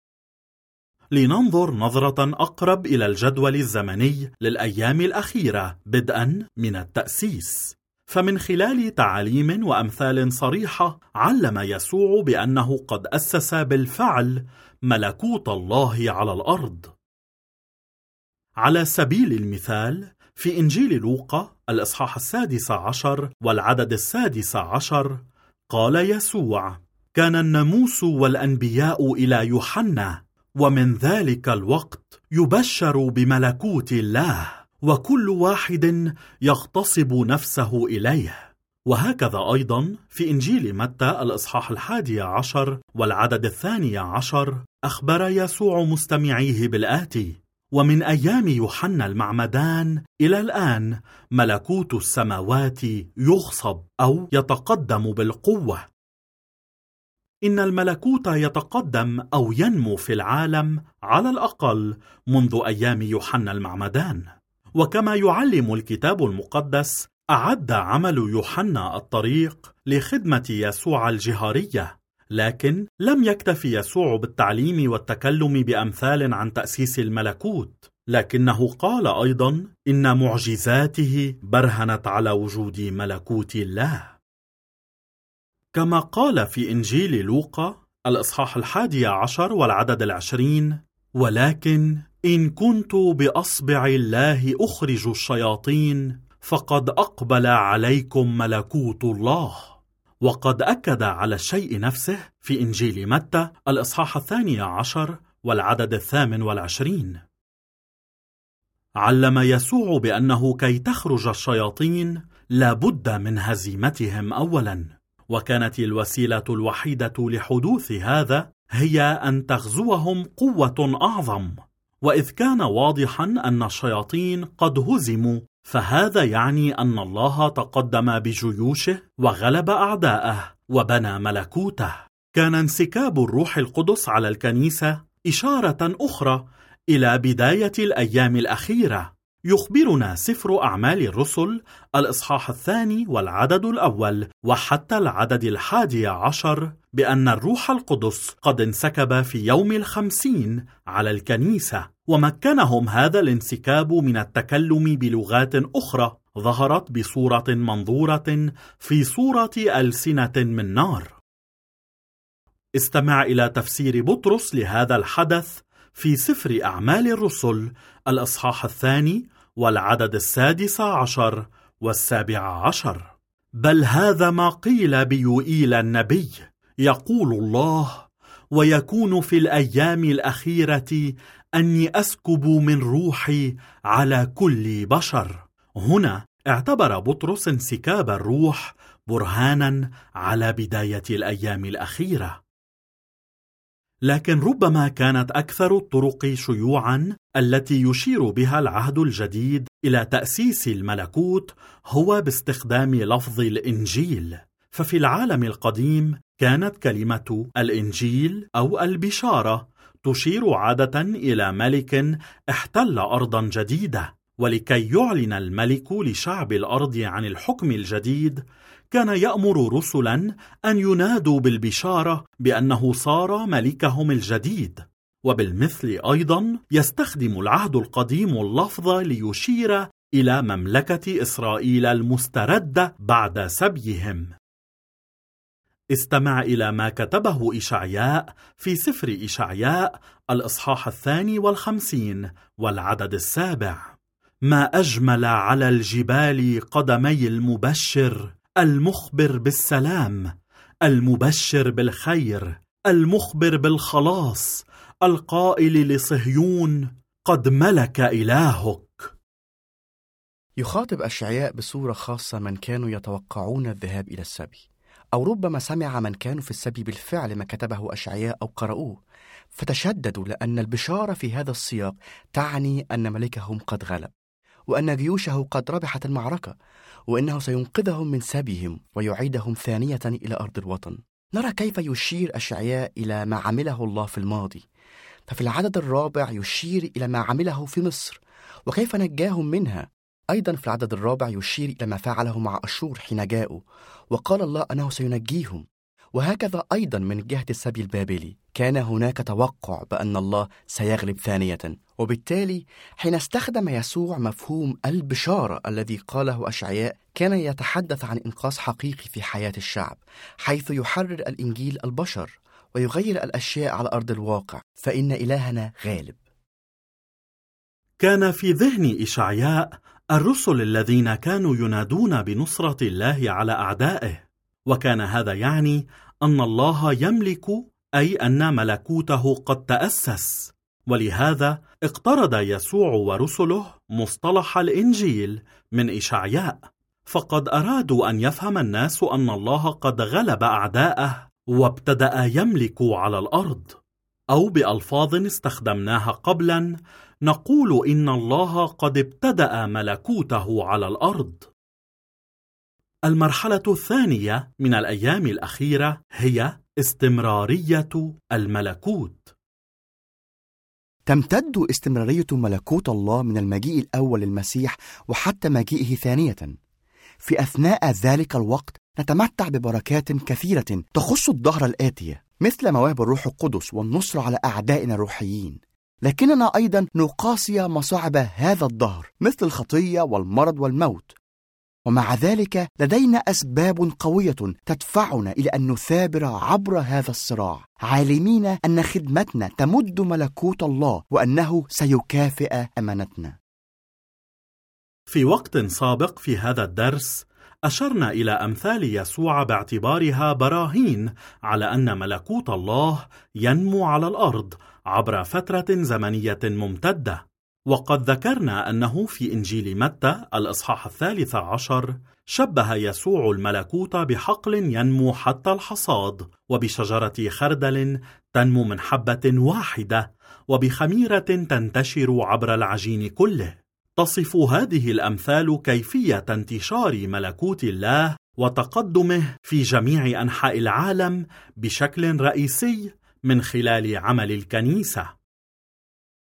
لننظر نظرة أقرب إلى الجدول الزمني للأيام الأخيرة بدءا من التأسيس. فمن خلال تعاليم وأمثال صريحة علم يسوع بأنه قد أسس بالفعل ملكوت الله على الأرض. على سبيل المثال في إنجيل لوقا الإصحاح 16 والعدد 16 قال يسوع: كان الناموس والأنبياء إلى يوحنا، ومن ذلك الوقت يبشر بملكوت الله، وكل واحد يغتصب نفسه إليه. وهكذا أيضا في إنجيل متى الإصحاح 11 والعدد 12 أخبر يسوع مستمعيه بالآتي: ومن أيام يوحنا المعمدان إلى الآن ملكوت السماوات يغصب أو يتقدم بالقوة. إن الملكوت يتقدم أو ينمو في العالم على الأقل منذ أيام يوحنا المعمدان. وكما يعلم الكتاب المقدس، أعد عمل يوحنا الطريق لخدمة يسوع الجهارية، لكن لم يكتفي يسوع بالتعليم والتكلم بأمثال عن تأسيس الملكوت، لكنه قال أيضا إن معجزاته برهنت على وجود ملكوت الله. كما قال في إنجيل لوقا الإصحاح 11 والعدد 20: ولكن إن كنت بأصبع الله أخرج الشياطين فقد أقبل عليكم ملكوت الله. وقد أكد على الشيء نفسه في إنجيل متى الإصحاح 12 والعدد 28. علم يسوع بأنه كي تخرج الشياطين لابد من هزيمتهم أولا، وكانت الوسيلة الوحيدة لحدوث هذا هي أن تغزوهم قوة أعظم. وإذ كان واضحا أن الشياطين قد هزموا، فهذا يعني أن الله تقدم بجيوشه وغلب أعداءه وبنى ملكوته. كان انسكاب الروح القدس على الكنيسة إشارة أخرى إلى بداية الأيام الأخيرة، يخبرنا سفر أعمال الرسل الإصحاح 2 والعدد 1 وحتى العدد 11 بأن الروح القدس قد انسكب في يوم 50 على الكنيسة، ومكنهم هذا الانسكاب من التكلم بلغات أخرى ظهرت بصورة منظورة في صورة ألسنة من نار. استمع إلى تفسير بطرس لهذا الحدث في سفر أعمال الرسل الإصحاح 2 والعدد 16 و17. بل هذا ما قيل بيوئيل النبي، يقول الله: ويكون في الأيام الأخيرة أني أسكب من روحي على كل بشر. هنا اعتبر بطرس انسكاب الروح برهانا على بداية الأيام الأخيرة. لكن ربما كانت أكثر الطرق شيوعاً التي يشير بها العهد الجديد إلى تأسيس الملكوت هو باستخدام لفظ الإنجيل. ففي العالم القديم كانت كلمة الإنجيل أو البشارة تشير عادة إلى ملك احتل أرضاً جديدة، ولكي يعلن الملك لشعب الأرض عن الحكم الجديد كان يأمر رسلاً أن ينادوا بالبشارة بأنه صار ملكهم الجديد. وبالمثل أيضاً يستخدم العهد القديم اللفظ ليشير إلى مملكة إسرائيل المستردة بعد سبيهم. استمع إلى ما كتبه إشعياء في سفر إشعياء الإصحاح 52 والعدد 7: ما أجمل على الجبال قدمي المبشر، المخبر بالسلام، المبشر بالخير، المخبر بالخلاص، القائل لصهيون: قد ملك إلهك. يخاطب أشعياء بصورة خاصة من كانوا يتوقعون الذهاب إلى السبي، أو ربما سمع من كانوا في السبي بالفعل ما كتبه أشعياء أو قرأوه، فتشددوا لأن البشارة في هذا السياق تعني أن ملكهم قد غلب، وأن جيوشه قد ربحت المعركة، وأنه سينقذهم من سبيهم ويعيدهم ثانية إلى أرض الوطن. نرى كيف يشير أشعياء إلى ما عمله الله في الماضي، ففي العدد 4 يشير إلى ما عمله في مصر وكيف نجاهم منها. أيضا في العدد 4 يشير إلى ما فعله مع أشور حين جاءوا، وقال الله أنه سينجيهم. وهكذا أيضا من جهة السبي البابلي كان هناك توقع بأن الله سيغلب ثانية، وبالتالي حين استخدم يسوع مفهوم البشارة الذي قاله أشعياء كان يتحدث عن إنقاذ حقيقي في حياة الشعب، حيث يحرر الإنجيل البشر ويغير الأشياء على أرض الواقع، فإن إلهنا غالب. كان في ذهن إشعياء الرسل الذين كانوا ينادون بنصرة الله على أعدائه، وكان هذا يعني أن الله يملك، أي أن ملكوته قد تأسس. ولهذا اقترض يسوع ورسله مصطلح الإنجيل من إشعياء، فقد أرادوا أن يفهم الناس أن الله قد غلب أعداءه وابتدأ يملك على الأرض. أو بألفاظ استخدمناها قبلا نقول إن الله قد ابتدأ ملكوته على الأرض. المرحلة الثانية من الأيام الأخيرة هي استمرارية الملكوت. تمتد استمرارية ملكوت الله من المجيء الأول للمسيح وحتى مجيئه ثانية. في أثناء ذلك الوقت نتمتع ببركات كثيرة تخص الدهر الآتية، مثل مواهب الروح القدس والنصر على أعدائنا الروحيين. لكننا أيضا نقاسي مصاعب هذا الدهر مثل الخطية والمرض والموت، ومع ذلك لدينا أسباب قوية تدفعنا إلى أن نثابر عبر هذا الصراع، عالمين أن خدمتنا تمد ملكوت الله وأنه سيكافئ أمانتنا. في وقت سابق في هذا الدرس أشرنا إلى أمثال يسوع باعتبارها براهين على أن ملكوت الله ينمو على الأرض عبر فترة زمنية ممتدة. وقد ذكرنا أنه في إنجيل متى الإصحاح 13 شبه يسوع الملكوت بحقل ينمو حتى الحصاد، وبشجرة خردل تنمو من حبة واحدة، وبخميرة تنتشر عبر العجين كله. تصف هذه الأمثال كيفية انتشار ملكوت الله وتقدمه في جميع أنحاء العالم بشكل رئيسي من خلال عمل الكنيسة.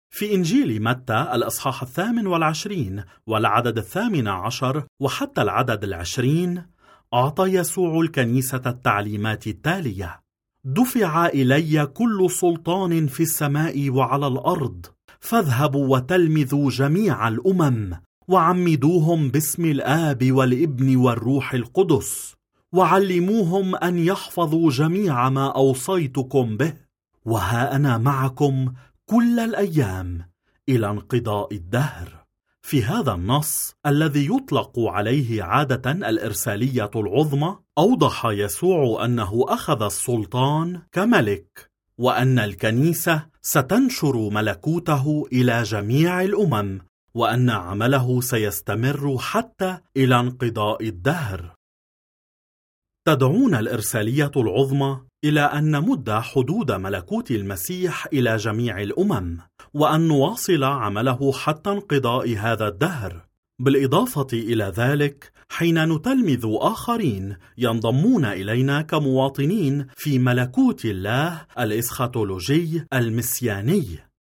في إنجيل متى الإصحاح 28 والعدد 18 وحتى العدد 20 أعطى يسوع الكنيسة التعليمات التالية: دفع إلي كل سلطان في السماء وعلى الأرض، فاذهبوا وتلمذوا جميع الأمم وعمدوهم باسم الآب والابن والروح القدس، وعلموهم أن يحفظوا جميع ما أوصيتكم به، وها أنا معكم كل الأيام إلى انقضاء الدهر. في هذا النص الذي يطلق عليه عادة الإرسالية العظمى، أوضح يسوع أنه أخذ السلطان كملك، وأن الكنيسة ستنشر ملكوته إلى جميع الأمم، وأن عمله سيستمر حتى إلى انقضاء الدهر. تدعونا الإرسالية العظمى إلى أن نمد حدود ملكوت المسيح إلى جميع الأمم، وأن نواصل عمله حتى انقضاء هذا الدهر. بالإضافة إلى ذلك، حين نتلمذ آخرين ينضمون إلينا كمواطنين في ملكوت الله الإسخاتولوجي المسياني.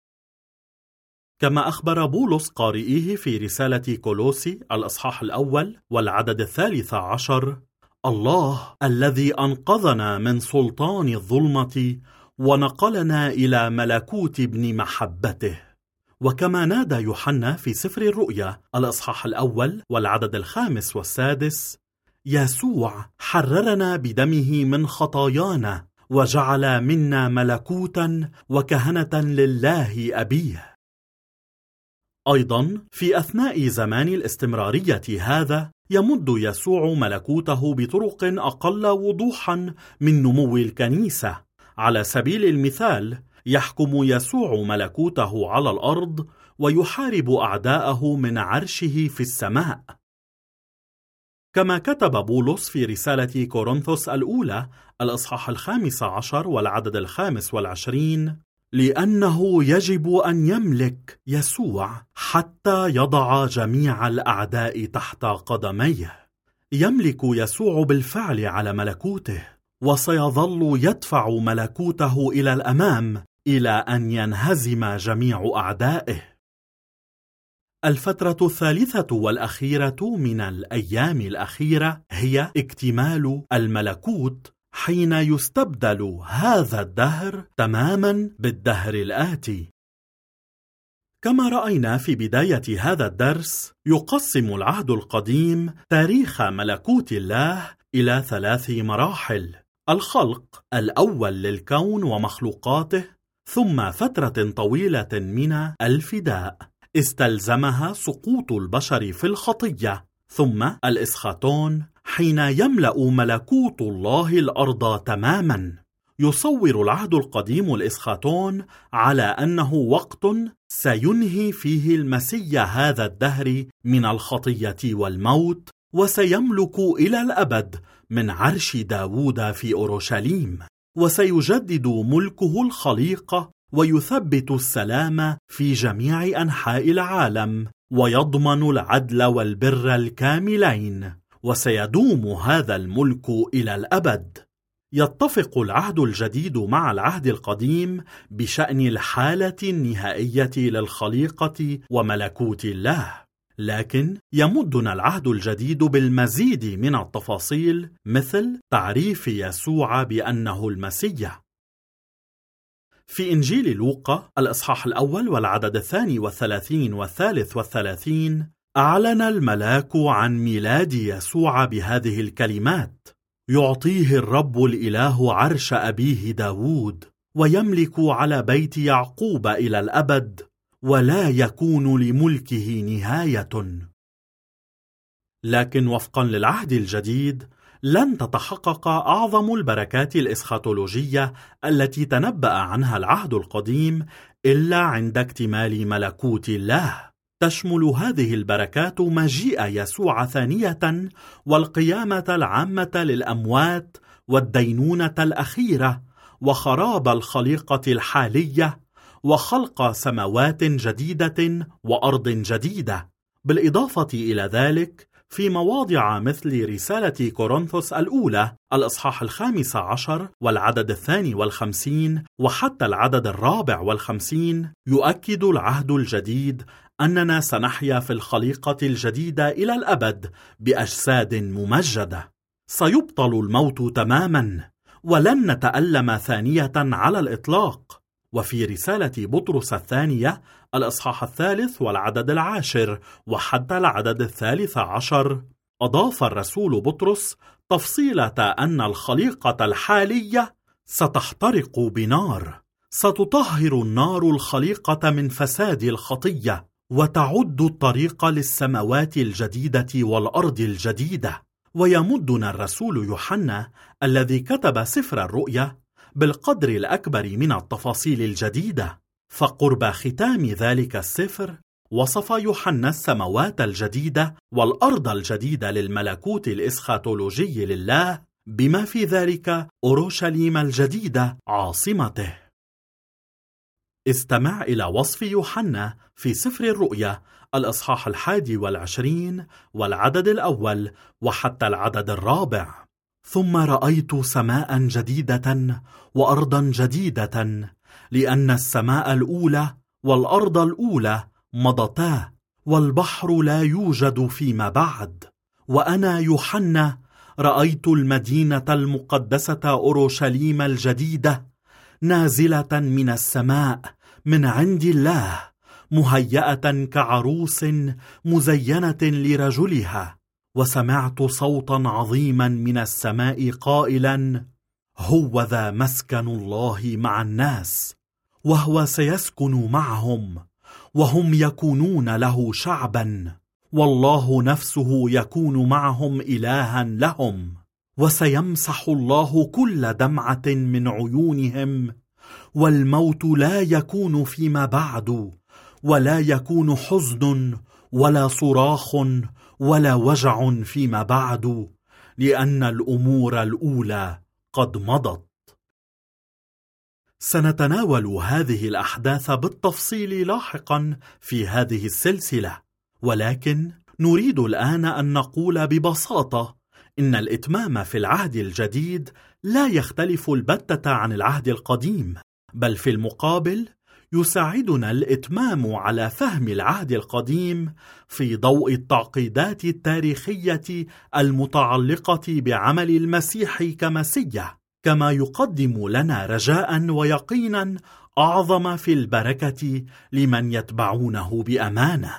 كما أخبر بولس قارئيه في رسالة كولوسي الإصحاح 1 والعدد 13: الله الذي أنقذنا من سلطان الظلمة ونقلنا إلى ملكوت ابن محبته. وكما نادى يوحنا في سفر الرؤيا الإصحاح 1 والعدد 5 والسادس: يسوع حررنا بدمه من خطايانا وجعل منا ملكوتا وكهنة لله أبيه. أيضا في أثناء زمان الاستمرارية هذا، يمد يسوع ملكوته بطرق أقل وضوحا من نمو الكنيسة. على سبيل المثال، يحكم يسوع ملكوته على الأرض ويحارب أعداءه من عرشه في السماء. كما كتب بولس في رسالة كورنثوس الأولى الإصحاح 15 والعدد 25: لأنه يجب أن يملك يسوع حتى يضع جميع الأعداء تحت قدميه. يملك يسوع بالفعل على ملكوته، وسيظل يدفع ملكوته إلى الأمام إلى أن ينهزم جميع أعدائه. الفترة الثالثة والأخيرة من الأيام الأخيرة هي اكتمال الملكوت، حين يستبدل هذا الدهر تماما بالدهر الآتي. كما رأينا في بداية هذا الدرس، يقسم العهد القديم تاريخ ملكوت الله إلى 3 مراحل: الخلق الأول للكون ومخلوقاته، ثم فترة طويلة من الفداء استلزمها سقوط البشر في الخطية، ثم الإسخاتون حين يملأ ملكوت الله الأرض تماما. يصور العهد القديم الإسخاتون على أنه وقت سينهي فيه المسيح هذا الدهر من الخطية والموت، وسيملك إلى الأبد من عرش داوود في أورشليم، وسيجدد ملكه الخليقة ويثبت السلام في جميع أنحاء العالم، ويضمن العدل والبر الكاملين، وسيدوم هذا الملك إلى الأبد. يتفق العهد الجديد مع العهد القديم بشأن الحالة النهائية للخليقة وملكوت الله، لكن يمدنا العهد الجديد بالمزيد من التفاصيل، مثل تعريف يسوع بأنه المسيح. في إنجيل لوقا الإصحاح 1 والعدد 32 و33 أعلن الملاك عن ميلاد يسوع بهذه الكلمات: يعطيه الرب الإله عرش أبيه داود، ويملك على بيت يعقوب إلى الأبد، ولا يكون لملكه نهاية. لكن وفقا للعهد الجديد، لن تتحقق أعظم البركات الإسخاتولوجية التي تنبأ عنها العهد القديم إلا عند اكتمال ملكوت الله. تشمل هذه البركات مجيء يسوع ثانية، والقيامة العامة للأموات، والدينونة الأخيرة، وخراب الخليقة الحالية، وخلق سماوات جديدة وأرض جديدة. بالإضافة إلى ذلك، في مواضع مثل رسالة كورنثوس الأولى الإصحاح 15 والعدد 52 وحتى العدد 54 يؤكد العهد الجديد أننا سنحيا في الخليقة الجديدة إلى الأبد بأجساد ممجدة. سيبطل الموت تماما ولن نتألم ثانية على الإطلاق. وفي رسالة بطرس الثانية الإصحاح 3 والعدد 10 وحتى العدد 13 أضاف الرسول بطرس تفصيلة أن الخليقة الحالية ستحترق بنار. ستطهر النار الخليقة من فساد الخطية وتعد الطريق للسماوات الجديدة والأرض الجديدة. ويمدنا الرسول يوحنا الذي كتب سفر الرؤيا بالقدر الأكبر من التفاصيل الجديدة، فقرب ختام ذلك السفر وصف يوحنا السماوات الجديدة والأرض الجديدة للملكوت الإسخاتولوجي لله، بما في ذلك أورشليم الجديدة عاصمته. استمع إلى وصف يوحنا في سفر الرؤيا الإصحاح 21 والعدد 1 وحتى العدد 4. ثم رأيت سماء جديدة وأرضا جديدة، لأن السماء الأولى والأرض الأولى مضتا، والبحر لا يوجد فيما بعد. وأنا يوحنا رأيت المدينة المقدسة أورشليم الجديدة نازلة من السماء من عند الله، مهيئة كعروس مزينة لرجلها. وسمعت صوتا عظيما من السماء قائلا: هوذا مسكن الله مع الناس، وهو سيسكن معهم، وهم يكونون له شعبا، والله نفسه يكون معهم إلها لهم. وسيمسح الله كل دمعة من عيونهم، والموت لا يكون فيما بعد، ولا يكون حزن ولا صراخ ولا وجع فيما بعد، لأن الأمور الأولى قد مضت. سنتناول هذه الأحداث بالتفصيل لاحقا في هذه السلسلة، ولكن نريد الآن أن نقول ببساطة إن الإتمام في العهد الجديد لا يختلف البتة عن العهد القديم، بل في المقابل يساعدنا الإتمام على فهم العهد القديم في ضوء التعقيدات التاريخية المتعلقة بعمل المسيح كمسيح، كما يقدم لنا رجاء ويقينا أعظم في البركة لمن يتبعونه بأمانة.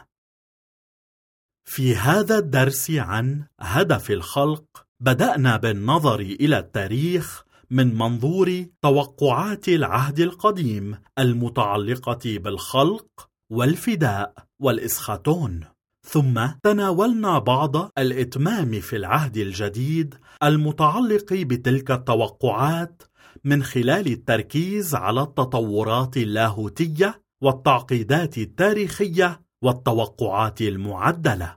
في هذا الدرس عن هدف الخلق بدأنا بالنظر إلى التاريخ من منظور توقعات العهد القديم المتعلقة بالخلق والفداء والإسخاتون، ثم تناولنا بعض الإتمام في العهد الجديد المتعلق بتلك التوقعات من خلال التركيز على التطورات اللاهوتية والتعقيدات التاريخية والتوقعات المعدلة.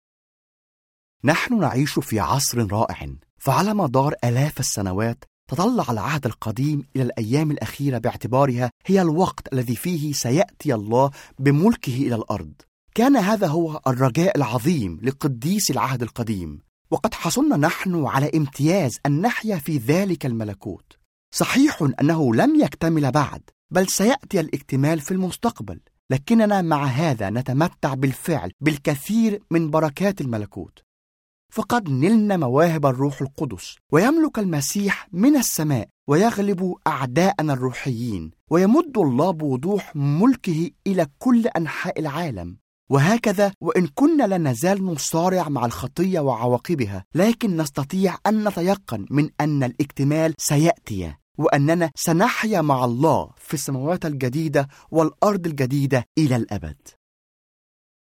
نحن نعيش في عصر رائع، فعلى مدار آلاف السنوات تطلع العهد القديم إلى الأيام الأخيرة باعتبارها هي الوقت الذي فيه سيأتي الله بملكه إلى الأرض. كان هذا هو الرجاء العظيم لقديس العهد القديم، وقد حصلنا نحن على امتياز أن نحيا في ذلك الملكوت. صحيح أنه لم يكتمل بعد، بل سيأتي الاكتمال في المستقبل، لكننا مع هذا نتمتع بالفعل بالكثير من بركات الملكوت. فقد نلنا مواهب الروح القدس، ويملك المسيح من السماء ويغلب أعداءنا الروحيين، ويمد الله بوضوح ملكه إلى كل أنحاء العالم. وهكذا وإن كنا لا نزال نصارع مع الخطية وعواقبها، لكن نستطيع أن نتيقن من أن الاكتمال سيأتي، وأننا سنحيا مع الله في السماوات الجديدة والأرض الجديدة إلى الأبد.